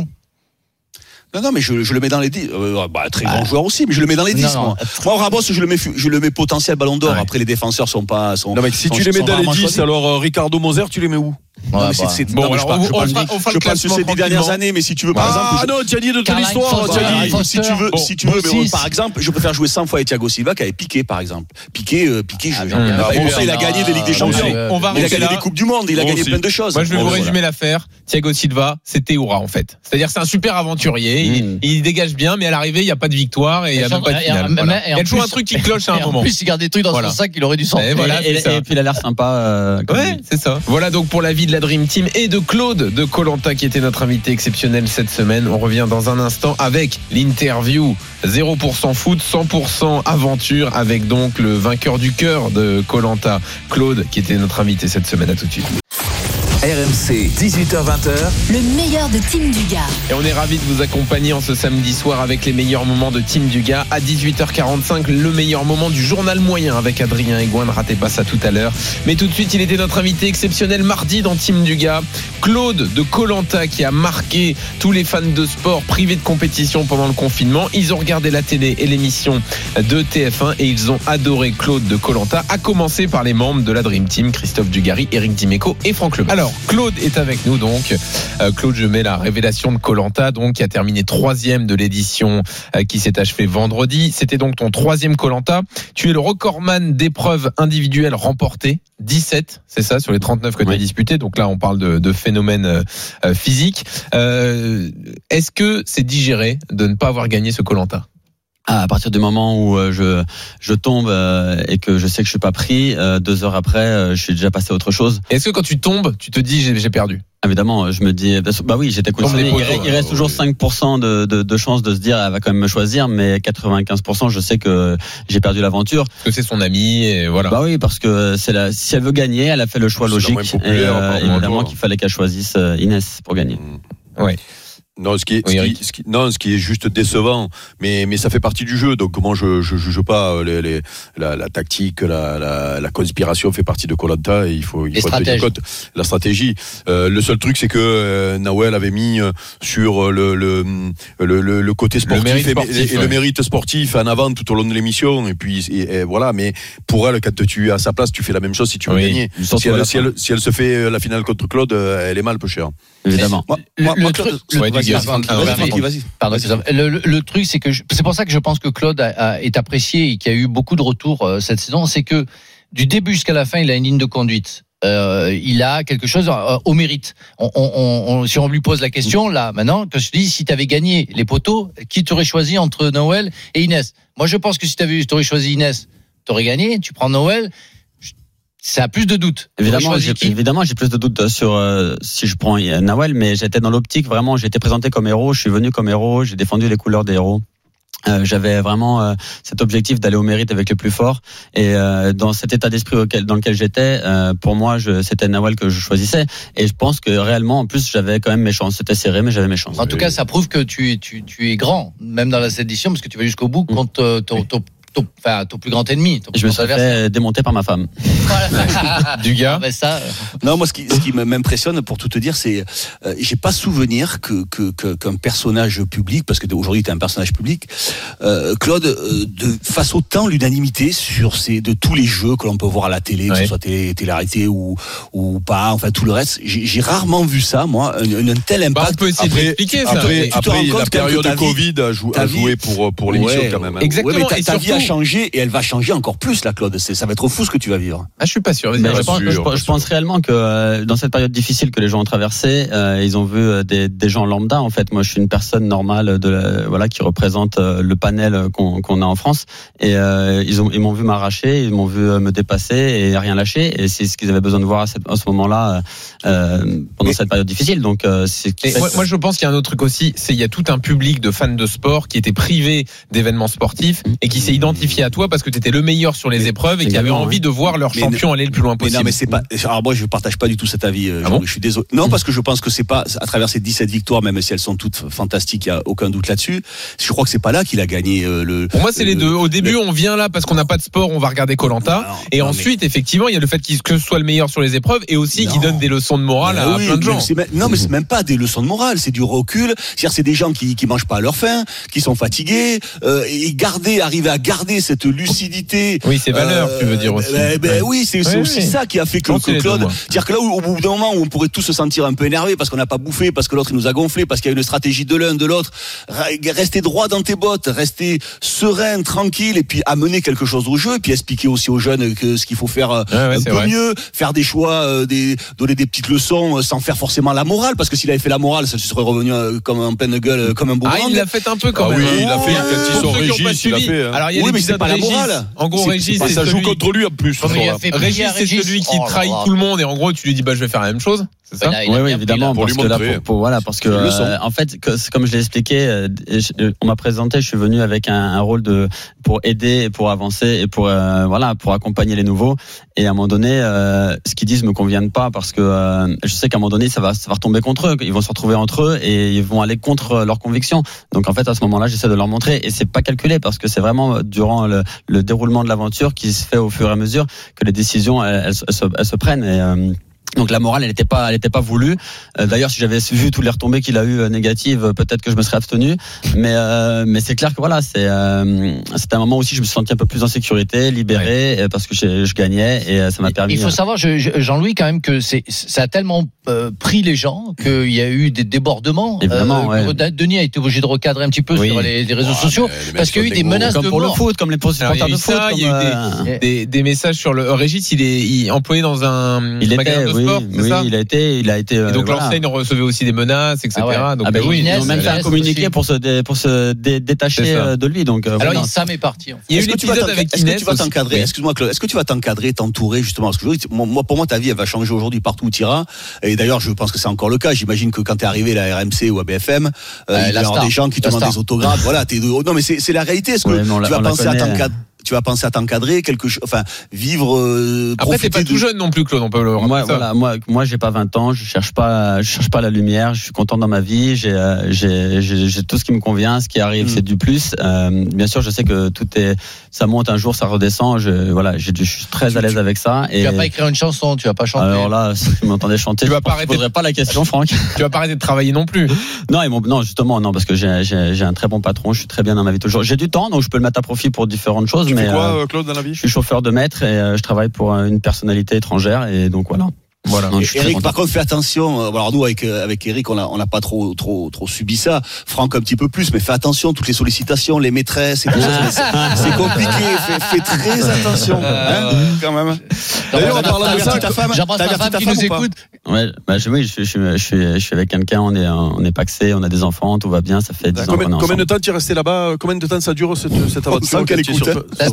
Non, non, mais je, je le mets dans les dix. Euh, bah, très grand ah. joueur aussi, mais je le mets dans les dix. Non, moi, moi Ramos, je le mets, je le mets potentiel Ballon d'Or. Ouais. Après, les défenseurs sont pas. Sont, non, mais si sont, tu les mets dans les dix, choisis. alors euh, Ricardo Moser, tu les mets où? Ouais, non, mais c'est, c'est, bon, non, alors, je parle, je parle, je parle sur ces dix dernières années, mais si tu veux, par ah, exemple. Ah non, tu as dit de ton histoire, tu as dit. Si tu veux, bon, si tu veux, mais par exemple, je préfère jouer cent fois avec Thiago Silva qu'avec Piqué, par exemple. Piqué, euh, Piqué, je, ah, ah, bon, ça, il a gagné des Ligues des Champions. On va il a gagné des Coupes du Monde, il a gagné plein de choses. Moi, je vais vous résumer l'affaire. Thiago Silva, c'est Théoura, en fait. C'est-à-dire, c'est un super aventurier, il dégage bien, mais à l'arrivée, il n'y a pas de victoire et il n'y a même pas de finale. Il y a toujours un truc qui cloche à un moment. En plus, il garde des trucs dans son sac, il aurait dû sortir. Et puis, il a l'air sympa. Ouais, c'est ça. Voilà donc pour la vie de la Dream Team et de Claude de Koh-Lanta qui était notre invité exceptionnel cette semaine. On revient dans un instant avec l'interview zéro pour cent foot, cent pour cent aventure avec donc le vainqueur du cœur de Koh-Lanta, Claude, qui était notre invité cette semaine. À tout de suite. R M C, dix-huit heures vingt, le meilleur de Team Dugas. Et on est ravis de vous accompagner en ce samedi soir avec les meilleurs moments de Team Dugas. À dix-huit heures quarante-cinq, le meilleur moment du journal moyen avec Adrien Egoin. Ne ratez pas ça tout à l'heure. Mais tout de suite, il était notre invité exceptionnel mardi dans Team Dugas, Claude de Koh-Lanta, qui a marqué tous les fans de sport privés de compétition pendant le confinement. Ils ont regardé la télé et l'émission de T F un et ils ont adoré Claude de Koh-Lanta, à commencer par les membres de la Dream Team, Christophe Dugarry, Eric Dimeco et Franck Lebas. Alors, Claude est avec nous donc. Euh, Claude, je mets la révélation de Koh-Lanta, donc qui a terminé troisième de l'édition euh, qui s'est achevée vendredi. C'était donc ton troisième Koh-Lanta. Tu es le recordman d'épreuves individuelles remportées, dix-sept, c'est ça, sur les trente-neuf que tu as oui. disputé. Donc là, on parle de, de phénomènes euh, physiques. Euh, est-ce que c'est digéré de ne pas avoir gagné ce Koh-Lanta? Ah, à partir du moment où euh, je je tombe euh, et que je sais que je suis pas pris, euh, deux heures après, euh, je suis déjà passé à autre chose. Est-ce que quand tu tombes, tu te dis j'ai, j'ai perdu? Évidemment, je me dis bah oui, j'étais conditionné. Il, il reste toujours cinq pour cent de, de de chance de se dire elle va quand même me choisir, mais quatre-vingt-quinze pour cent je sais que j'ai perdu l'aventure. Parce que c'est son ami et voilà. Bah oui, parce que c'est la si elle veut gagner, elle a fait le choix c'est logique. Et euh, évidemment qu'il fallait qu'elle choisisse Inès pour gagner. Ouais. Non, ce qui est, Oui, ce qui, ce qui, non, ce qui est juste décevant, mais mais ça fait partie du jeu. Donc moi je je juge pas les, les la, la tactique, la, la la conspiration fait partie de Koh-Lanta et il faut il faut tenir compte la stratégie. Euh, le seul truc c'est que euh, Nawel avait mis sur le le le, le, le côté sportif, le et, sportif, et, et ouais. le mérite sportif en avant tout au long de l'émission. Et puis et, et voilà. Mais pour elle, quand tu es à sa place, tu fais la même chose si tu veux oui. gagner. Si elle, si elle si elle se fait la finale contre Claude, elle est mal peu chère. Évidemment. Le, le, le truc, le, ouais, vas-y, vas-y, vas-y, vas-y, vas-y. Pardon, le, le, le truc, c'est que je, c'est pour ça que je pense que Claude a, a, est apprécié et qu'il y a eu beaucoup de retours euh, cette saison. C'est que du début jusqu'à la fin, il a une ligne de conduite. Euh, il a quelque chose euh, au mérite. On, on, on, si on lui pose la question, là, maintenant, que je te dis, si tu avais gagné les poteaux, qui t'aurais choisi entre Nawel et Inès? Moi, je pense que si tu avais choisi Inès, tu aurais gagné. Tu prends Nawel. Ça a plus de doutes. Évidemment, j'ai, évidemment, j'ai plus de doutes sur euh, si je prends Nawel, mais j'étais dans l'optique vraiment. J'ai été présenté comme héros, je suis venu comme héros, j'ai défendu les couleurs des héros. Euh, j'avais vraiment euh, cet objectif d'aller au mérite avec le plus fort. Et euh, dans cet état d'esprit auquel, dans lequel j'étais, euh, pour moi, je, c'était Nawel que je choisissais. Et je pense que réellement, en plus, j'avais quand même mes chances. C'était serré, mais j'avais mes chances. En tout cas, ça prouve que tu, tu, tu es grand, même dans cette édition, parce que tu vas jusqu'au bout contre ton, ton, ton, enfin, ton plus grand ennemi. Ton je me suis fait démonter par ma femme. Voilà. Du gars. Ah, ça, euh... Non, moi, ce qui, ce qui m'impressionne, pour tout te dire, c'est, euh, j'ai pas souvenir que, que, que qu'un personnage public, parce que aujourd'hui t'es un personnage public, euh, Claude, euh, de fasse autant l'unanimité sur ces, de tous les jeux que l'on peut voir à la télé, ouais. que ce soit télé, télé-réalité ou, ou pas, enfin tout le reste. J'ai, j'ai rarement vu ça, moi, un, un tel impact. Bah, on peut essayer après, de l'expliquer, ça. Après, après la période de vie, Covid a, jou, a joué pour, pour l'émission ouais, quand même. Hein. Exactement. Ouais, mais ta, et ta surtout, vie a changé et elle va changer encore plus, là, Claude. C'est, ça va être fou ce que tu vas vivre. Ah, je suis pas sûr. Mais je, pense, sûr, je, je pense réellement que euh, dans cette période difficile que les gens ont traversée, euh, ils ont vu des, des gens lambda. En fait, moi, je suis une personne normale de la, voilà qui représente euh, le panel qu'on, qu'on a en France. Et euh, ils ont ils m'ont vu m'arracher, ils m'ont vu me dépasser et rien lâcher. Et c'est ce qu'ils avaient besoin de voir à, cette, à ce moment-là euh, pendant mais, cette période difficile. Donc, euh, c'est. Moi, moi, je pense qu'il y a un autre truc aussi, c'est il y a tout un public de fans de sport qui était privé d'événements sportifs et qui s'est identifié à toi parce que tu étais le meilleur sur les mais, épreuves et qui avait envie ouais. de voir leur champion aller le plus loin possible. Mais non, mais c'est pas. Alors moi, je partage pas du tout cet avis. Ah bon je suis désolé. Non, parce que je pense que c'est pas à travers ces dix-sept victoires, même si elles sont toutes fantastiques, il y a aucun doute là-dessus. Je crois que c'est pas là qu'il a gagné euh, le. Pour moi, c'est le, les deux. Au début, le... on vient là parce qu'on n'a pas de sport, on va regarder Koh-Lanta. Et non, ensuite, mais... effectivement, il y a le fait qu'il que ce soit le meilleur sur les épreuves et aussi non. qu'il donne des leçons de morale à oui, plein de gens. C'est même, non, mais c'est même pas des leçons de morale, c'est du recul. C'est-à-dire, c'est des gens qui qui mangent pas à leur faim, qui sont fatigués, euh, et garder, arriver à garder cette lucidité. Oui, c'est valeurs, euh, tu veux dire aussi. Ben, ben, ouais. Oui, c'est, c'est oui, aussi oui. ça qui a fait que, que Claude. C'est-à-dire que là, au bout d'un moment où on pourrait tous se sentir un peu énervé parce qu'on n'a pas bouffé, parce que l'autre il nous a gonflé, parce qu'il y a une stratégie de l'un, de l'autre, rester droit dans tes bottes, rester serein, tranquille, et puis amener quelque chose au jeu, et puis expliquer aussi aux jeunes que ce qu'il faut faire ouais, ouais, un peu vrai. mieux, faire des choix, euh, des, donner des petites leçons, euh, sans faire forcément la morale, parce que s'il avait fait la morale, ça serait revenu euh, comme en pleine gueule, euh, comme un boomerang. Ah, il l'a fait un peu quand ah, même. Oui, il l'a fait oh, quand ils sont Régis, il l'a fait. Hein. Alors il y a oui, mais c'est pas la morale. En gros, Régis, ça joue contre lui en plus. Régis, c'est celui qui trahit tout le monde et en gros, tu lui dis bah je vais faire la même chose. C'est ça? Oui, oui, évidemment, parce que là, pour, pour, voilà, parce que euh, en fait, que, comme je l'ai expliqué, euh, je, on m'a présenté, je suis venu avec un, un rôle de pour aider, pour avancer et pour euh, voilà, pour accompagner les nouveaux. Et à un moment donné, euh, ce qu'ils disent me conviennent pas parce que euh, je sais qu'à un moment donné, ça va, ça va retomber contre eux. Ils vont se retrouver entre eux et ils vont aller contre leurs convictions. Donc en fait, à ce moment-là, j'essaie de leur montrer et c'est pas calculé parce que c'est vraiment durant le, le déroulement de l'aventure qui se fait au fur et à mesure que les décisions elles, elles, elles, se, elles se prennent. Et, euh, donc la morale, elle n'était pas, elle était pas voulue. Euh, d'ailleurs, si j'avais vu toutes les retombées qu'il a eues euh, négatives, peut-être que je me serais abstenu. Mais euh, mais c'est clair que voilà, c'est euh, c'était un moment aussi je me suis senti un peu plus en sécurité, libéré, ouais. parce que je, je gagnais et euh, ça m'a permis. Il faut savoir, je, je, Jean-Louis, quand même que c'est ça a tellement euh, pris les gens qu'il y a eu des débordements. Évidemment, euh, ouais. Denis a été obligé de recadrer un petit peu oui. sur les, les réseaux oh, sociaux parce qu'il y a eu des menaces comme de pour mort. le foot, comme les supporters de foot. Il y a eu des, des, des messages sur le Régis. Il est il employé dans un il magasin était, de oui, sport. Oui, ça il a été, il a été. Et donc voilà. l'enseigne recevait aussi des menaces, et cetera. Ah ouais. Donc ah ben oui, ils ont même fait un communiqué pour se dé, pour se dé, détacher de lui. Donc alors voilà. Sam est parti. En fait. Il y a eu l'épisode avec Inès. Est-ce que tu vas t'encadrer? Excuse-moi, Claude. Est-ce que tu vas t'encadrer, t'entourer justement? Parce que moi, pour moi, ta vie, elle va changer aujourd'hui partout où tu iras. Et d'ailleurs, je pense que c'est encore le cas. J'imagine que quand t'es arrivé à la R M C ou à B F M, euh, il va y avoir des gens qui te demandent des autographes. Voilà, t'es non, mais c'est c'est la réalité. Est-ce que tu vas penser à t'encadrer? tu vas penser à t'encadrer, quelque chose, enfin, vivre. Euh, Après, t'es pas de... tout jeune non plus, Claude. On peut le moi, voilà, moi, moi, j'ai pas vingt ans. Je cherche pas, je cherche pas la lumière. Je suis content dans ma vie. J'ai, euh, j'ai, j'ai, j'ai tout ce qui me convient. Ce qui arrive, mmh. c'est du plus. Euh, bien sûr, je sais que tout est, ça monte un jour, ça redescend. Je, voilà, je, je suis très tu, à l'aise avec ça. Et... Tu vas pas écrire une chanson, tu vas pas chanter. Alors là, si tu m'entendais chanter, tu vas je pas ne poserais pas la question, Franck. Tu vas pas arrêter de travailler non plus. Non, et mon, non, justement, non, parce que j'ai, j'ai, j'ai un très bon patron. Je suis très bien dans ma vie toujours. J'ai du temps, donc je peux le mettre à profit pour différentes choses. Tu mais fais quoi, euh, Claude, dans la vie? Je suis chauffeur de maître et euh, je travaille pour une personnalité étrangère, et donc voilà. Voilà. Donc, Eric, par contre, fais attention. Alors nous, avec avec Eric, on a on n'a pas trop trop trop subi ça. Franck un petit peu plus, mais fais attention. Toutes les sollicitations, les maîtresses et tout ça, c'est, c'est compliqué. Fais, fais très attention, hein, quand même. D'ailleurs, en parlant de ça, ta femme, j'embrasse ta femme qui nous écoute. Ouais, bah je, oui, je, je, je, je suis je suis avec quelqu'un. On est on est paxé, on a des enfants, tout va bien. Ça fait dix ans qu'on est ensemble. Combien de temps tu es resté là-bas? Combien de temps ça dure cette cette aventure? Sans qu'elle écoute.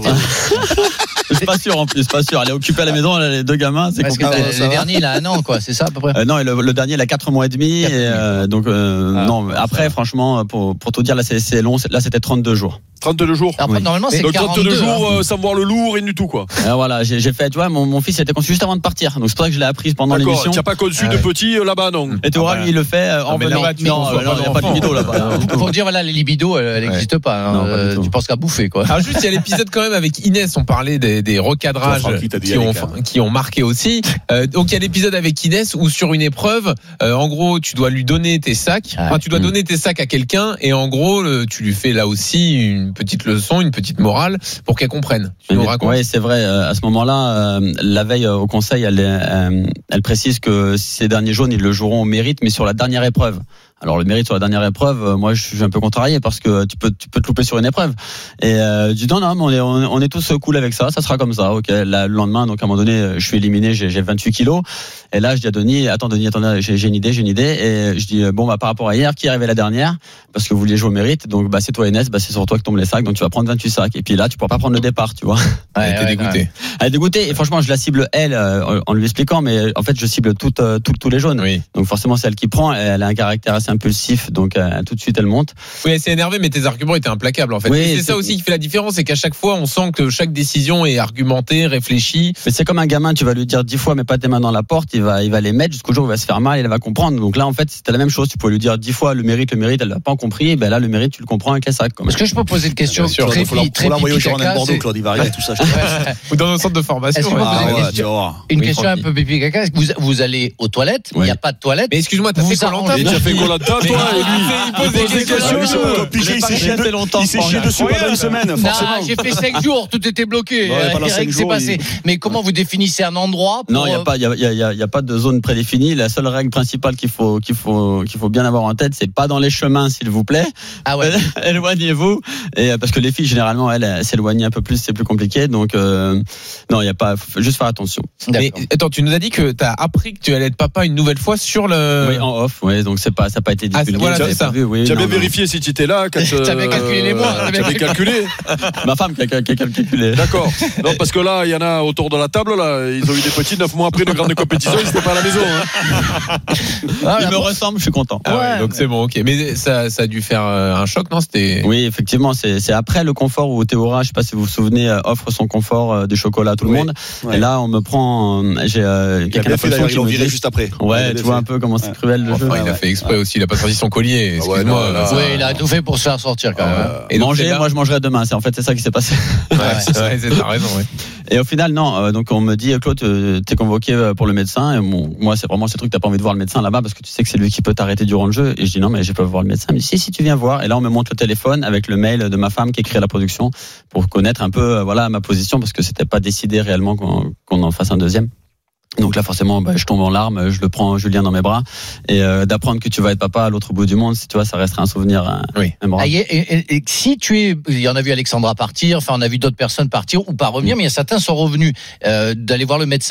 Je suis pas sûr en plus, pas sûr. Elle est occupée à la maison, elle a les deux gamins, c'est Parce compliqué. Que le dernier, il a un an, quoi, c'est ça à peu près. Euh, non, et le, le dernier, il a quatre mois et demi. Et, euh, donc euh, ah, non. Après, franchement, pour pour tout dire, là c'est, c'est long. Là, c'était trente-deux jours. trente-deux jours. Alors, oui. Normalement, c'est donc quarante-deux trente-deux jours hein. euh, sans voir le lourd, rien du tout, quoi. Alors voilà, j'ai, j'ai fait, tu vois, mon, mon fils était conçu juste avant de partir, donc c'est pour ça que je l'ai appris pendant D'accord, l'émission. Tu n'as pas conçu ah, de ouais. petit euh, là-bas, non. Et Théora, lui, il le fait euh, en mais venant. là-bas, tu non, il n'y a pas de libido là-bas. Pour dire, voilà, les libidos, elle n'existe pas. Hein. Non, pas euh, tu penses qu'à bouffer, quoi. Alors juste, il y a l'épisode quand même avec Inès, on parlait des, des recadrages qui ont, qui ont marqué aussi. Euh, donc il y a l'épisode avec Inès où sur une épreuve, euh, en gros, tu dois lui donner tes sacs. Enfin, tu dois mmh. donner tes sacs à quelqu'un et en gros, le, tu lui fais là aussi une petite leçon, une petite morale pour qu'elle comprenne. Tu nous racontes ? Oui, c'est vrai. À ce moment-là, euh, la veille au conseil, elle, euh, elle précise que ces derniers jaunes, ils le joueront au mérite, mais sur la dernière épreuve. Alors le mérite sur la dernière épreuve, moi je suis un peu contrarié parce que tu peux tu peux te louper sur une épreuve. Et euh, je dis non non, mais on est on est tous cool avec ça, ça sera comme ça. OK, là, le lendemain, donc à un moment donné, je suis éliminé, j'ai, j'ai vingt-huit kilos. Et là je dis à Denis, attends Denis, attends, j'ai, j'ai une idée, j'ai une idée. Et je dis bon bah par rapport à hier, qui est arrivé la dernière parce que vous vouliez jouer au mérite, donc bah c'est toi Inès, bah c'est sur toi que tombent les sacs, donc tu vas prendre vingt-huit sacs. Et puis là tu pourras pas prendre le départ, tu vois. Ouais, elle était ouais, dégoûtée. Ouais. Elle est dégoûtée et franchement je la cible elle euh, en lui expliquant, mais en fait je cible toutes euh, toutes tous les jaunes. Oui. Donc forcément c'est elle qui prend, elle a un caractère assez impulsif, donc euh, tout de suite elle monte. Oui, elle s'est énervée, mais tes arguments étaient implacables en fait. Oui, et c'est, c'est ça aussi qui fait la différence, c'est qu'à chaque fois on sent que chaque décision est argumentée, réfléchie. Mais c'est comme un gamin, tu vas lui dire dix fois mets pas tes mains dans la porte, il va il va les mettre jusqu'au jour où il va se faire mal, il va comprendre. Donc là en fait c'était la même chose, tu pouvais lui dire dix fois le mérite, le mérite, elle l'a pas compris, et ben là le mérite tu le comprends avec les sacs. Est-ce que je peux poser une question sûr, très très très l'envoyer au Jardin de Bordeaux, Claude, il va arriver tout ça. Ou dans un centre de formation. Est-ce que ouais. je peux poser Ah, une ouais, question, une oui, question un peu pipi caca. Vous, vous allez aux toilettes, il oui. n'y a pas de toilettes. Mais excuse-moi, t'as vous fait Koh-Lanta? Tu as fait Koh-Lanta, toi, et lui. Il pose des questions. Il s'est chié il s'est chié dessus pendant une semaine, forcément. Non, j'ai fait cinq jours, tout était bloqué. Rien que c'est passé. Mais comment vous définissez un endroit? Non, il y a pas, il y a, il y a, il y a pas de zone prédéfinie. La seule règle principale qu'il faut, qu'il faut, qu'il faut bien avoir en tête, c'est pas dans les chemins, s'il vous plaît. Ah ouais. Éloignez-vous. Et parce que les filles, généralement, elles, elles s'éloignent un peu plus, c'est plus compliqué. Donc, euh, non, il y a pas, faut juste faire attention. Mais attends, tu nous as dit que t'as appris que tu allais être papa une nouvelle fois sur le. Oui, en off. Oui, donc c'est pas, ça n'a pas été divulgué. Ah, voilà, c'est ça. Vu, oui, tu as bien non, vérifié si tu étais là. Quand, tu avais calculé les mois. Tu avais calculé. Ma femme qui a, qui a calculé. D'accord. Non, parce que là, il y en a autour de la table. Là, ils ont eu des petits neuf mois après une grande compétition. Ils n'étaient pas à la maison. Hein. Ah, il me ressemble, je suis content. Ah ouais, donc c'est bon, ok. Mais ça, ça a dû faire un choc, non? C'était. Oui, effectivement, c'est, c'est après le confort où Théora, je sais pas si vous vous souvenez, offre son confort de chocolat à tout oui. le monde. Ouais. Et là, on me prend, j'ai euh, quelqu'un de la ils l'ont viré juste après. Ouais, tu vois un peu comment c'est ouais. cruel le enfin, jeu. Il a fait exprès aussi, il a pas sorti son collier. Excuse-moi. Ah ouais, il a tout fait pour se faire sortir quand même. Et manger, moi je mangerai demain. C'est en fait c'est ça qui s'est passé. Ouais, c'est ça. T'as raison. Ouais. Et au final, non. Donc on me dit, Claude, t'es convoqué pour le médecin. Et bon, moi, c'est vraiment ce truc, t'as pas envie de voir le médecin là-bas parce que tu sais que c'est lui qui peut t'arrêter durant le jeu. Et je dis non, mais je peux voir le médecin. Mais si, si tu viens voir. Et là, on me montre le téléphone avec le mail de ma femme qui écrit à la production pour connaître un peu, voilà, ma position parce que c'était pas décidé réellement qu'on, qu'on en fasse un deuxième. Donc là forcément bah, je tombe en larmes, je le prends Julien dans mes bras et euh, d'apprendre que tu vas être papa à l'autre bout du monde, si tu vois, ça restera un souvenir euh, oui. Ah, et, et, et si tu es, il y en a vu Alexandra partir, enfin on a vu d'autres personnes partir ou pas revenir, mmh. mais il y a certains sont revenus euh, d'aller voir le médecin.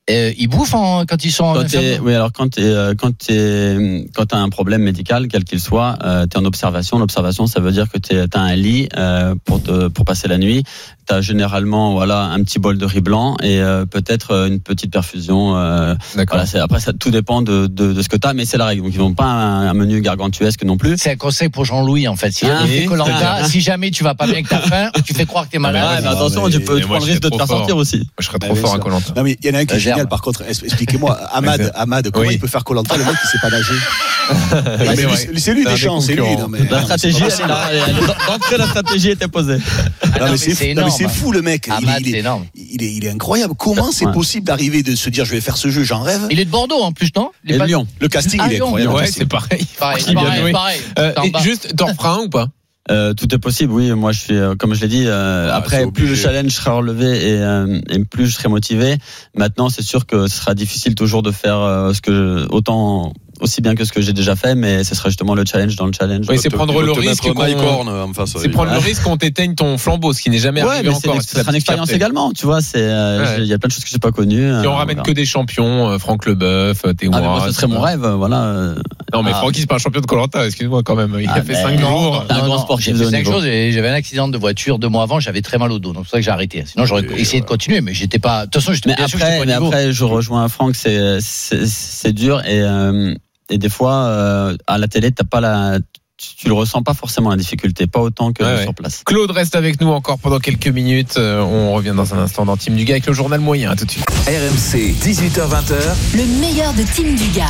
Euh, ils bouffent en, quand ils sont en quand t'es, oui, alors quand t'es, quand t'es, quand t'as un problème médical, quel qu'il soit, euh, t'es en observation. L'observation, ça veut dire que t'es, t'as un lit euh, pour te, pour passer la nuit. T'as généralement, voilà, un petit bol de riz blanc et euh, peut-être une petite perfusion. Euh, voilà, c'est, après, ça tout dépend de, de, de ce que t'as, mais c'est la règle. Donc ils n'ont pas un, un menu gargantuesque non plus. C'est un conseil pour Jean-Louis en fait. Si, ah, oui, Colanta, si jamais tu vas pas bien avec ta faim, tu fais croire que t'es malade. Ah, mais attention, mais, tu peux prendre le risque de te faire fort. sortir aussi. Moi, je serais trop bah, fort à Colanta. Non mais il y en a un qui est génial par contre. Expliquez-moi, Ahmad, Ahmad, comment oui. il peut faire Colanta le mec qui sait pas nager? Ah, c'est, ouais. lui, c'est lui des chances, c'est lui. Non, mais, la non, stratégie, elle est là. D'entrée, la stratégie était posée. Ah, non, mais c'est, c'est, non, mais c'est fou le mec. Ahmad, il, est, c'est énorme. Il est, il est incroyable. Comment c'est ouais. possible d'arriver de se dire je vais faire ce jeu, j'en rêve? Il est de Bordeaux en plus, non? Il est de Lyon. Le casting, ah, il est incroyable. Ouais, c'est pareil. Pareil, pareil, pareil. Euh, juste, t'en feras un ou pas? Euh, tout est possible, oui. Moi, je suis, euh, comme je l'ai dit, euh, ah, après, plus le challenge sera relevé et, euh, et plus je serai motivé. Maintenant, c'est sûr que ce sera difficile toujours de faire euh, ce que je, autant aussi bien que ce que j'ai déjà fait, mais ce sera justement le challenge dans le challenge. Oui, c'est prendre le risque qu'on, c'est prendre le risque qu'on t'éteigne ton flambeau, ce qui n'est jamais ouais, arrivé encore. Ce sera une expérience également, tu vois. C'est, euh, il ouais. y a plein de choses que j'ai pas connues. Si on ramène voilà. que des champions, Franck Leboeuf, Théo. Ah, moi, ce serait mon rêve, voilà. Non, mais ah. Francky, c'est pas un champion de Colanta, excuse-moi quand même. Il ah, a fait cinq jours. Un grand sportif. J'ai fait cinq choses et j'avais un accident de voiture deux mois avant, j'avais très mal au dos, donc c'est pour ça que j'ai arrêté. Sinon, j'aurais essayé de continuer, mais j'étais pas. De toute façon, j'étais bien sûr que j'étais pas niveau. Mais après, je rejoins Franck, c'est c'est dur et et des fois euh, à la télé t'as pas la tu le ressens pas forcément la difficulté, pas autant que ouais, sur ouais. place. Claude reste avec nous encore pendant quelques minutes. Euh, on revient dans un instant dans Team Dugas avec le journal moyen. À tout de suite. R M C dix-huit heures vingt. Le meilleur de Team Dugas.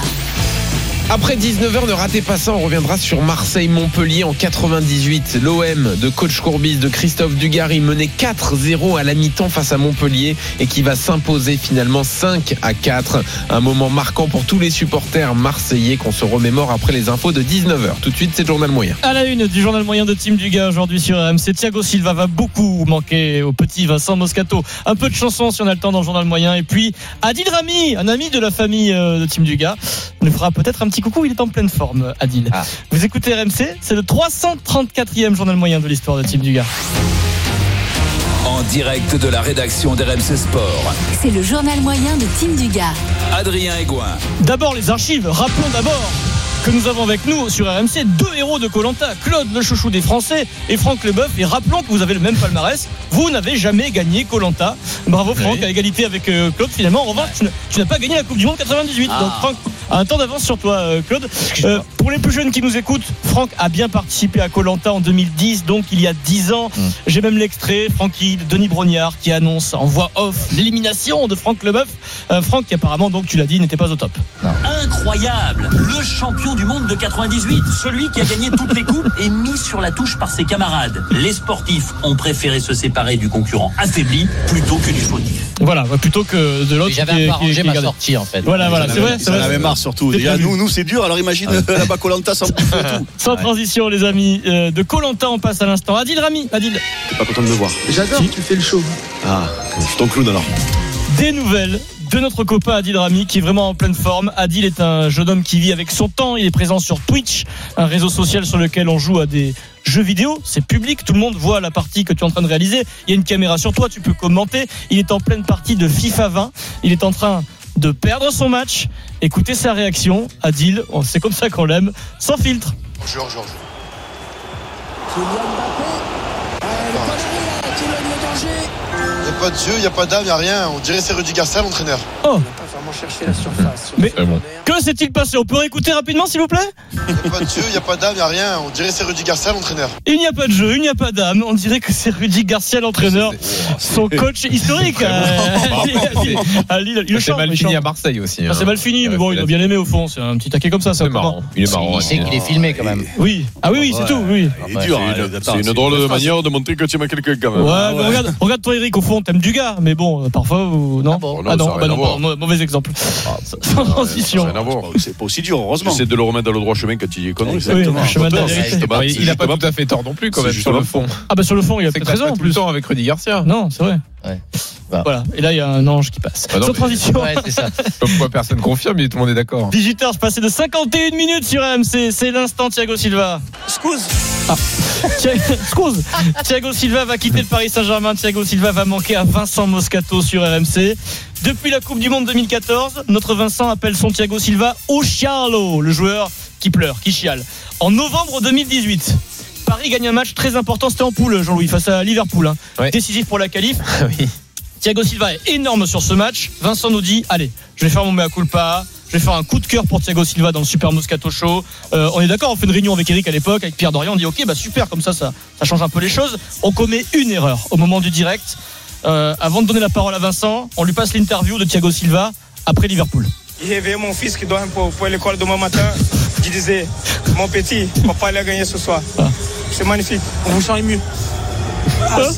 Après dix-neuf heures, ne ratez pas ça, on reviendra sur Marseille-Montpellier en quatre-vingt-dix-huit. L'O M de coach Courbis, de Christophe Dugarry, menait quatre zéro à la mi-temps face à Montpellier et qui va s'imposer finalement cinq à quatre. Un moment marquant pour tous les supporters marseillais qu'on se remémore après les infos de dix-neuf heures. Tout de suite, c'est le journal moyen. À la une du journal moyen de Team Dugas aujourd'hui sur R M C, Thiago Silva va beaucoup manquer au petit Vincent Moscato. Un peu de chansons si on a le temps dans le journal moyen. Et puis Adil Rami, un ami de la famille de Team Dugas, nous fera peut-être un petit coucou, il est en pleine forme, Adil. Ah. Vous écoutez R M C, c'est le trois cent trente-quatrième journal moyen de l'histoire de Team Dugas. En direct de la rédaction d'R M C Sport. C'est le journal moyen de Team Dugas. Adrien Aigouin. D'abord les archives, rappelons d'abord que nous avons avec nous sur R M C deux héros de Colanta, Claude le chouchou des Français et Franck Leboeuf. Et rappelons que vous avez le même palmarès, vous n'avez jamais gagné Colanta. Bravo Franck, oui. À égalité avec euh, Claude finalement. En revanche, tu, tu n'as pas gagné la Coupe du Monde quatre-vingt-dix-huit. Ah. Donc Franck a un temps d'avance sur toi, euh, Claude. Euh, pour les plus jeunes qui nous écoutent, Franck a bien participé à Colanta en deux mille dix, donc il y a dix ans. Mmh. J'ai même l'extrait, Francky, de Denis Brognard qui annonce en voix off l'élimination de Franck Leboeuf. Euh, Franck qui apparemment, donc tu l'as dit, n'était pas au top. Non. Incroyable, le champion du monde de quatre-vingt-dix-huit, celui qui a gagné toutes les coupes est mis sur la touche par ses camarades. Les sportifs ont préféré se séparer du concurrent affaibli plutôt que du fautif. Voilà, plutôt que de l'autre. Mais j'avais qui, un peu arrangé qui, ma qui sortie en fait. Voilà, voilà, c'est vrai. Ça en avait marre surtout. Déjà, nous, nous c'est dur. Alors imagine ah. là-bas Colanta sans tout. Sans transition, les amis. Euh, de Colanta, on passe à l'instant. Adil Rami, Adil. T'es pas content de me voir? J'adore. Si. Tu fais le show. Ah, je suis ton clown alors. Des nouvelles de notre copain Adil Rami qui est vraiment en pleine forme. Adil est un jeune homme qui vit avec son temps. Il est présent sur Twitch, un réseau social sur lequel on joue à des jeux vidéo. C'est public, tout le monde voit la partie que tu es en train de réaliser. Il y a une caméra sur toi, tu peux commenter. Il est en pleine partie de FIFA vingt. Il est en train de perdre son match. Écoutez sa réaction. Adil, c'est comme ça qu'on l'aime, sans filtre. Bonjour, Georges. Il n'y a pas de jeu, il n'y a pas d'âme, il n'y a rien. On dirait que c'est Rudy Garcia, l'entraîneur. Oh. Chercher la surface. Mais bon. Que s'est-il passé? On peut réécouter rapidement s'il vous plaît? Il n'y a pas de jeu, il n'y a pas d'âme, il n'y a rien. On dirait que c'est Rudy Garcia l'entraîneur. Il n'y a pas de jeu, il n'y a pas d'âme. On dirait que c'est Rudy Garcia l'entraîneur, son coach historique. C'est mal fini à Marseille aussi. Hein. C'est mal fini, mais bon, il a bien aimé au fond. C'est un petit taquet comme ça. C'est marrant. Il est marrant. Il sait qu'il est filmé quand même. Oui. Ah oui, oui, c'est tout. Oui. Il est dur. C'est une drôle de manière de montrer que tu aimes quelqu'un quand même. Ouais, mais regarde, regarde toi Eric, au fond, t'aimes du gars, mais bon, parfois non. Ah non, bah non, mauvais exemple. Sans transition. C'est pas aussi dur, heureusement. C'est de le remettre dans le droit chemin quand il est connu. Il n'a pas tout à fait tort non plus, quand même, sur le fond. Ah, bah sur le fond, il a peut-être raison en plus. Tout le temps avec Rudy Garcia. Non, c'est vrai. Ouais. Voilà, et là il y a un ange qui passe. Ah non, sans transition. Ouais, c'est ça. Pourquoi personne confirme, mais tout le monde est d'accord. dix-huit heures, je passais de cinquante et une minutes sur R M C. C'est l'instant Thiago Silva. Excuse. Ah. Excuse. Thiago Silva va quitter le Paris Saint-Germain. Thiago Silva va manquer à Vincent Moscato sur R M C. Depuis la Coupe du Monde deux mille quatorze, notre Vincent appelle son Thiago Silva Ochialo, le joueur qui pleure, qui chiale. En novembre deux mille dix-huit, Paris gagne un match très important, c'était en poule, Jean-Louis, face à Liverpool, hein. Ouais. Décisif pour la qualif. Oui. Thiago Silva est énorme sur ce match. Vincent nous dit, allez, je vais faire mon mea culpa, je vais faire un coup de cœur pour Thiago Silva dans le Super Moscato Show. Euh, on est d'accord, on fait une réunion avec Eric à l'époque, avec Pierre Dorian, on dit ok, bah super, comme ça, ça, ça change un peu les choses. On commet une erreur au moment du direct. Euh, avant de donner la parole à Vincent, on lui passe l'interview de Thiago Silva après Liverpool. Il y avait mon fils qui dort pour, pour l'école demain matin. Je disais, mon petit, papa il a gagné ce soir. Ah. C'est magnifique. On vous sent ému. Ah, c'est...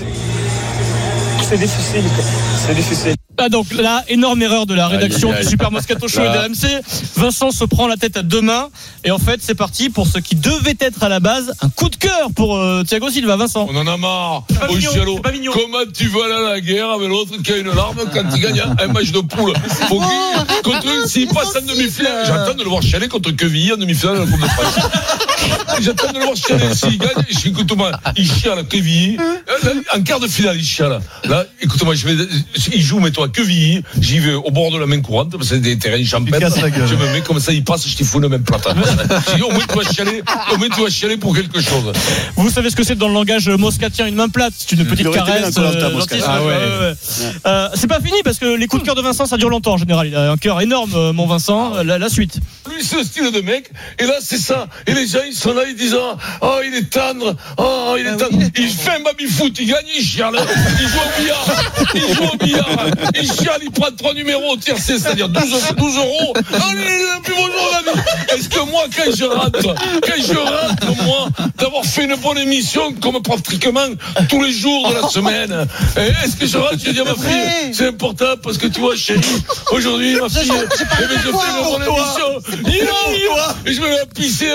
c'est difficile. C'est difficile. Ah donc là, énorme erreur de la rédaction aïe, aïe, aïe. du Super Moscato Show et de R M C. Vincent se prend la tête à deux mains. Et en fait, c'est parti pour ce qui devait être à la base un coup de cœur pour euh, Thiago Silva. Vincent. On en a marre. Oh, Chialo, comment tu vas aller à la guerre avec l'autre qui a une larme quand il gagne un match de poule? Faut qu'il, contre, s'il passe en demi-finale, j'attends de le voir chialer contre Quevilly en demi-finale de la Coupe de France. J'attends de le voir chialer. S'il gagne, écoute-moi, il chiale à Quevilly. En quart de finale, il chiale. Là, écoute-moi, je vais, il joue, mets-toi à Quevilly, j'y vais au bord de la main courante, parce que c'est des terrains champêtres. Je me mets comme ça, il passe, je t'y fous le même plat. J'ai dit, au moins tu vas chialer, au moins tu vas chialer pour quelque chose. Vous savez ce que c'est dans le langage moscatien, une main plate, c'est une petite caresse. Euh, ah ouais. Ouais, ouais. Euh, c'est pas fini parce que les coups de cœur de Vincent, ça dure longtemps en général. Il a un cœur énorme, mon Vincent. La, la suite. Lui, c'est le style de mec, et là, c'est ça. Et les gens, ils sont là, ils disent, oh, il est tendre, oh, il est tendre. Il fait un baby-foot, il gagne, il chiale. Il joue au billard, il joue au billard. Il chiale, il prend trois numéros au tiercé, c'est-à-dire douze euros. Allez, plus bonjour l'ami. Est-ce que moi, quand je rate, quand je rate, moi, d'avoir fait une bonne émission, comme pratiquement tous les jours de la semaine, est-ce que je rate, je dis à ma fille, c'est important parce que tu vois, chérie, aujourd'hui, ma fille, je fais une bonne émission. Et je me mets à pisser,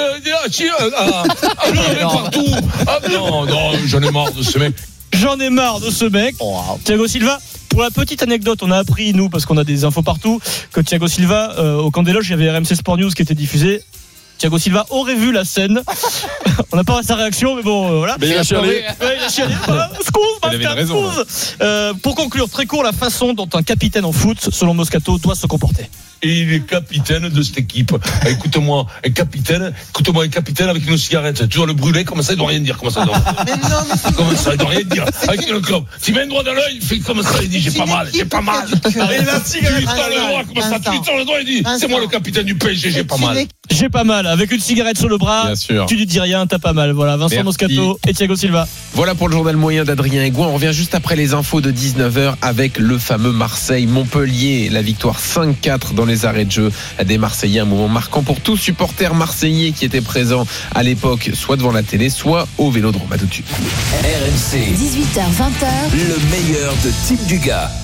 à pleurer partout. Ah non, non, j'en ai marre de ce mec. J'en ai marre de ce mec. Thiago Silva. Pour la petite anecdote, on a appris, nous, parce qu'on a des infos partout, que Thiago Silva, euh, au camp des loges, il y avait R M C Sport News qui était diffusé. Thiago Silva aurait vu la scène. On n'a pas sa réaction, mais bon, euh, voilà. Mais il a chialé. Ouais, il a chialé. Excuse, euh, pour conclure, très court, la façon dont un capitaine en foot, selon Moscato, doit se comporter. Et il est capitaine de cette équipe. Écoute-moi, un capitaine, écoute-moi, un capitaine avec une cigarette. Tu dois le brûler, comme ça, il doit rien dire. Comment ça, il doit, mais non, mais comment ça, il doit rien dire. Avec le club. Tu mets un doigt dans l'œil, il fait comme ça, il dit, j'ai pas mal, j'ai pas mal. Et la cigarette, tu lui tends le doigt, comme ça, tu lui tends le doigt, il dit, c'est moi le capitaine du P S G, j'ai pas mal. J'ai pas mal. Avec une cigarette sur le bras, tu lui dis rien, t'as pas mal. Voilà, Vincent Merci. Moscato et Thiago Silva. Voilà pour le journal moyen d'Adrien Aigouin. On revient juste après les infos de dix-neuf heures avec le fameux Marseille-Montpellier. La victoire cinq quatre dans les arrêts de jeu des Marseillais. Un moment marquant pour tous supporters marseillais qui étaient présents à l'époque, soit devant la télé, soit au Vélodrome. À tout de suite. R M C. dix-huit heures vingt. Le meilleur de Tim Dugas.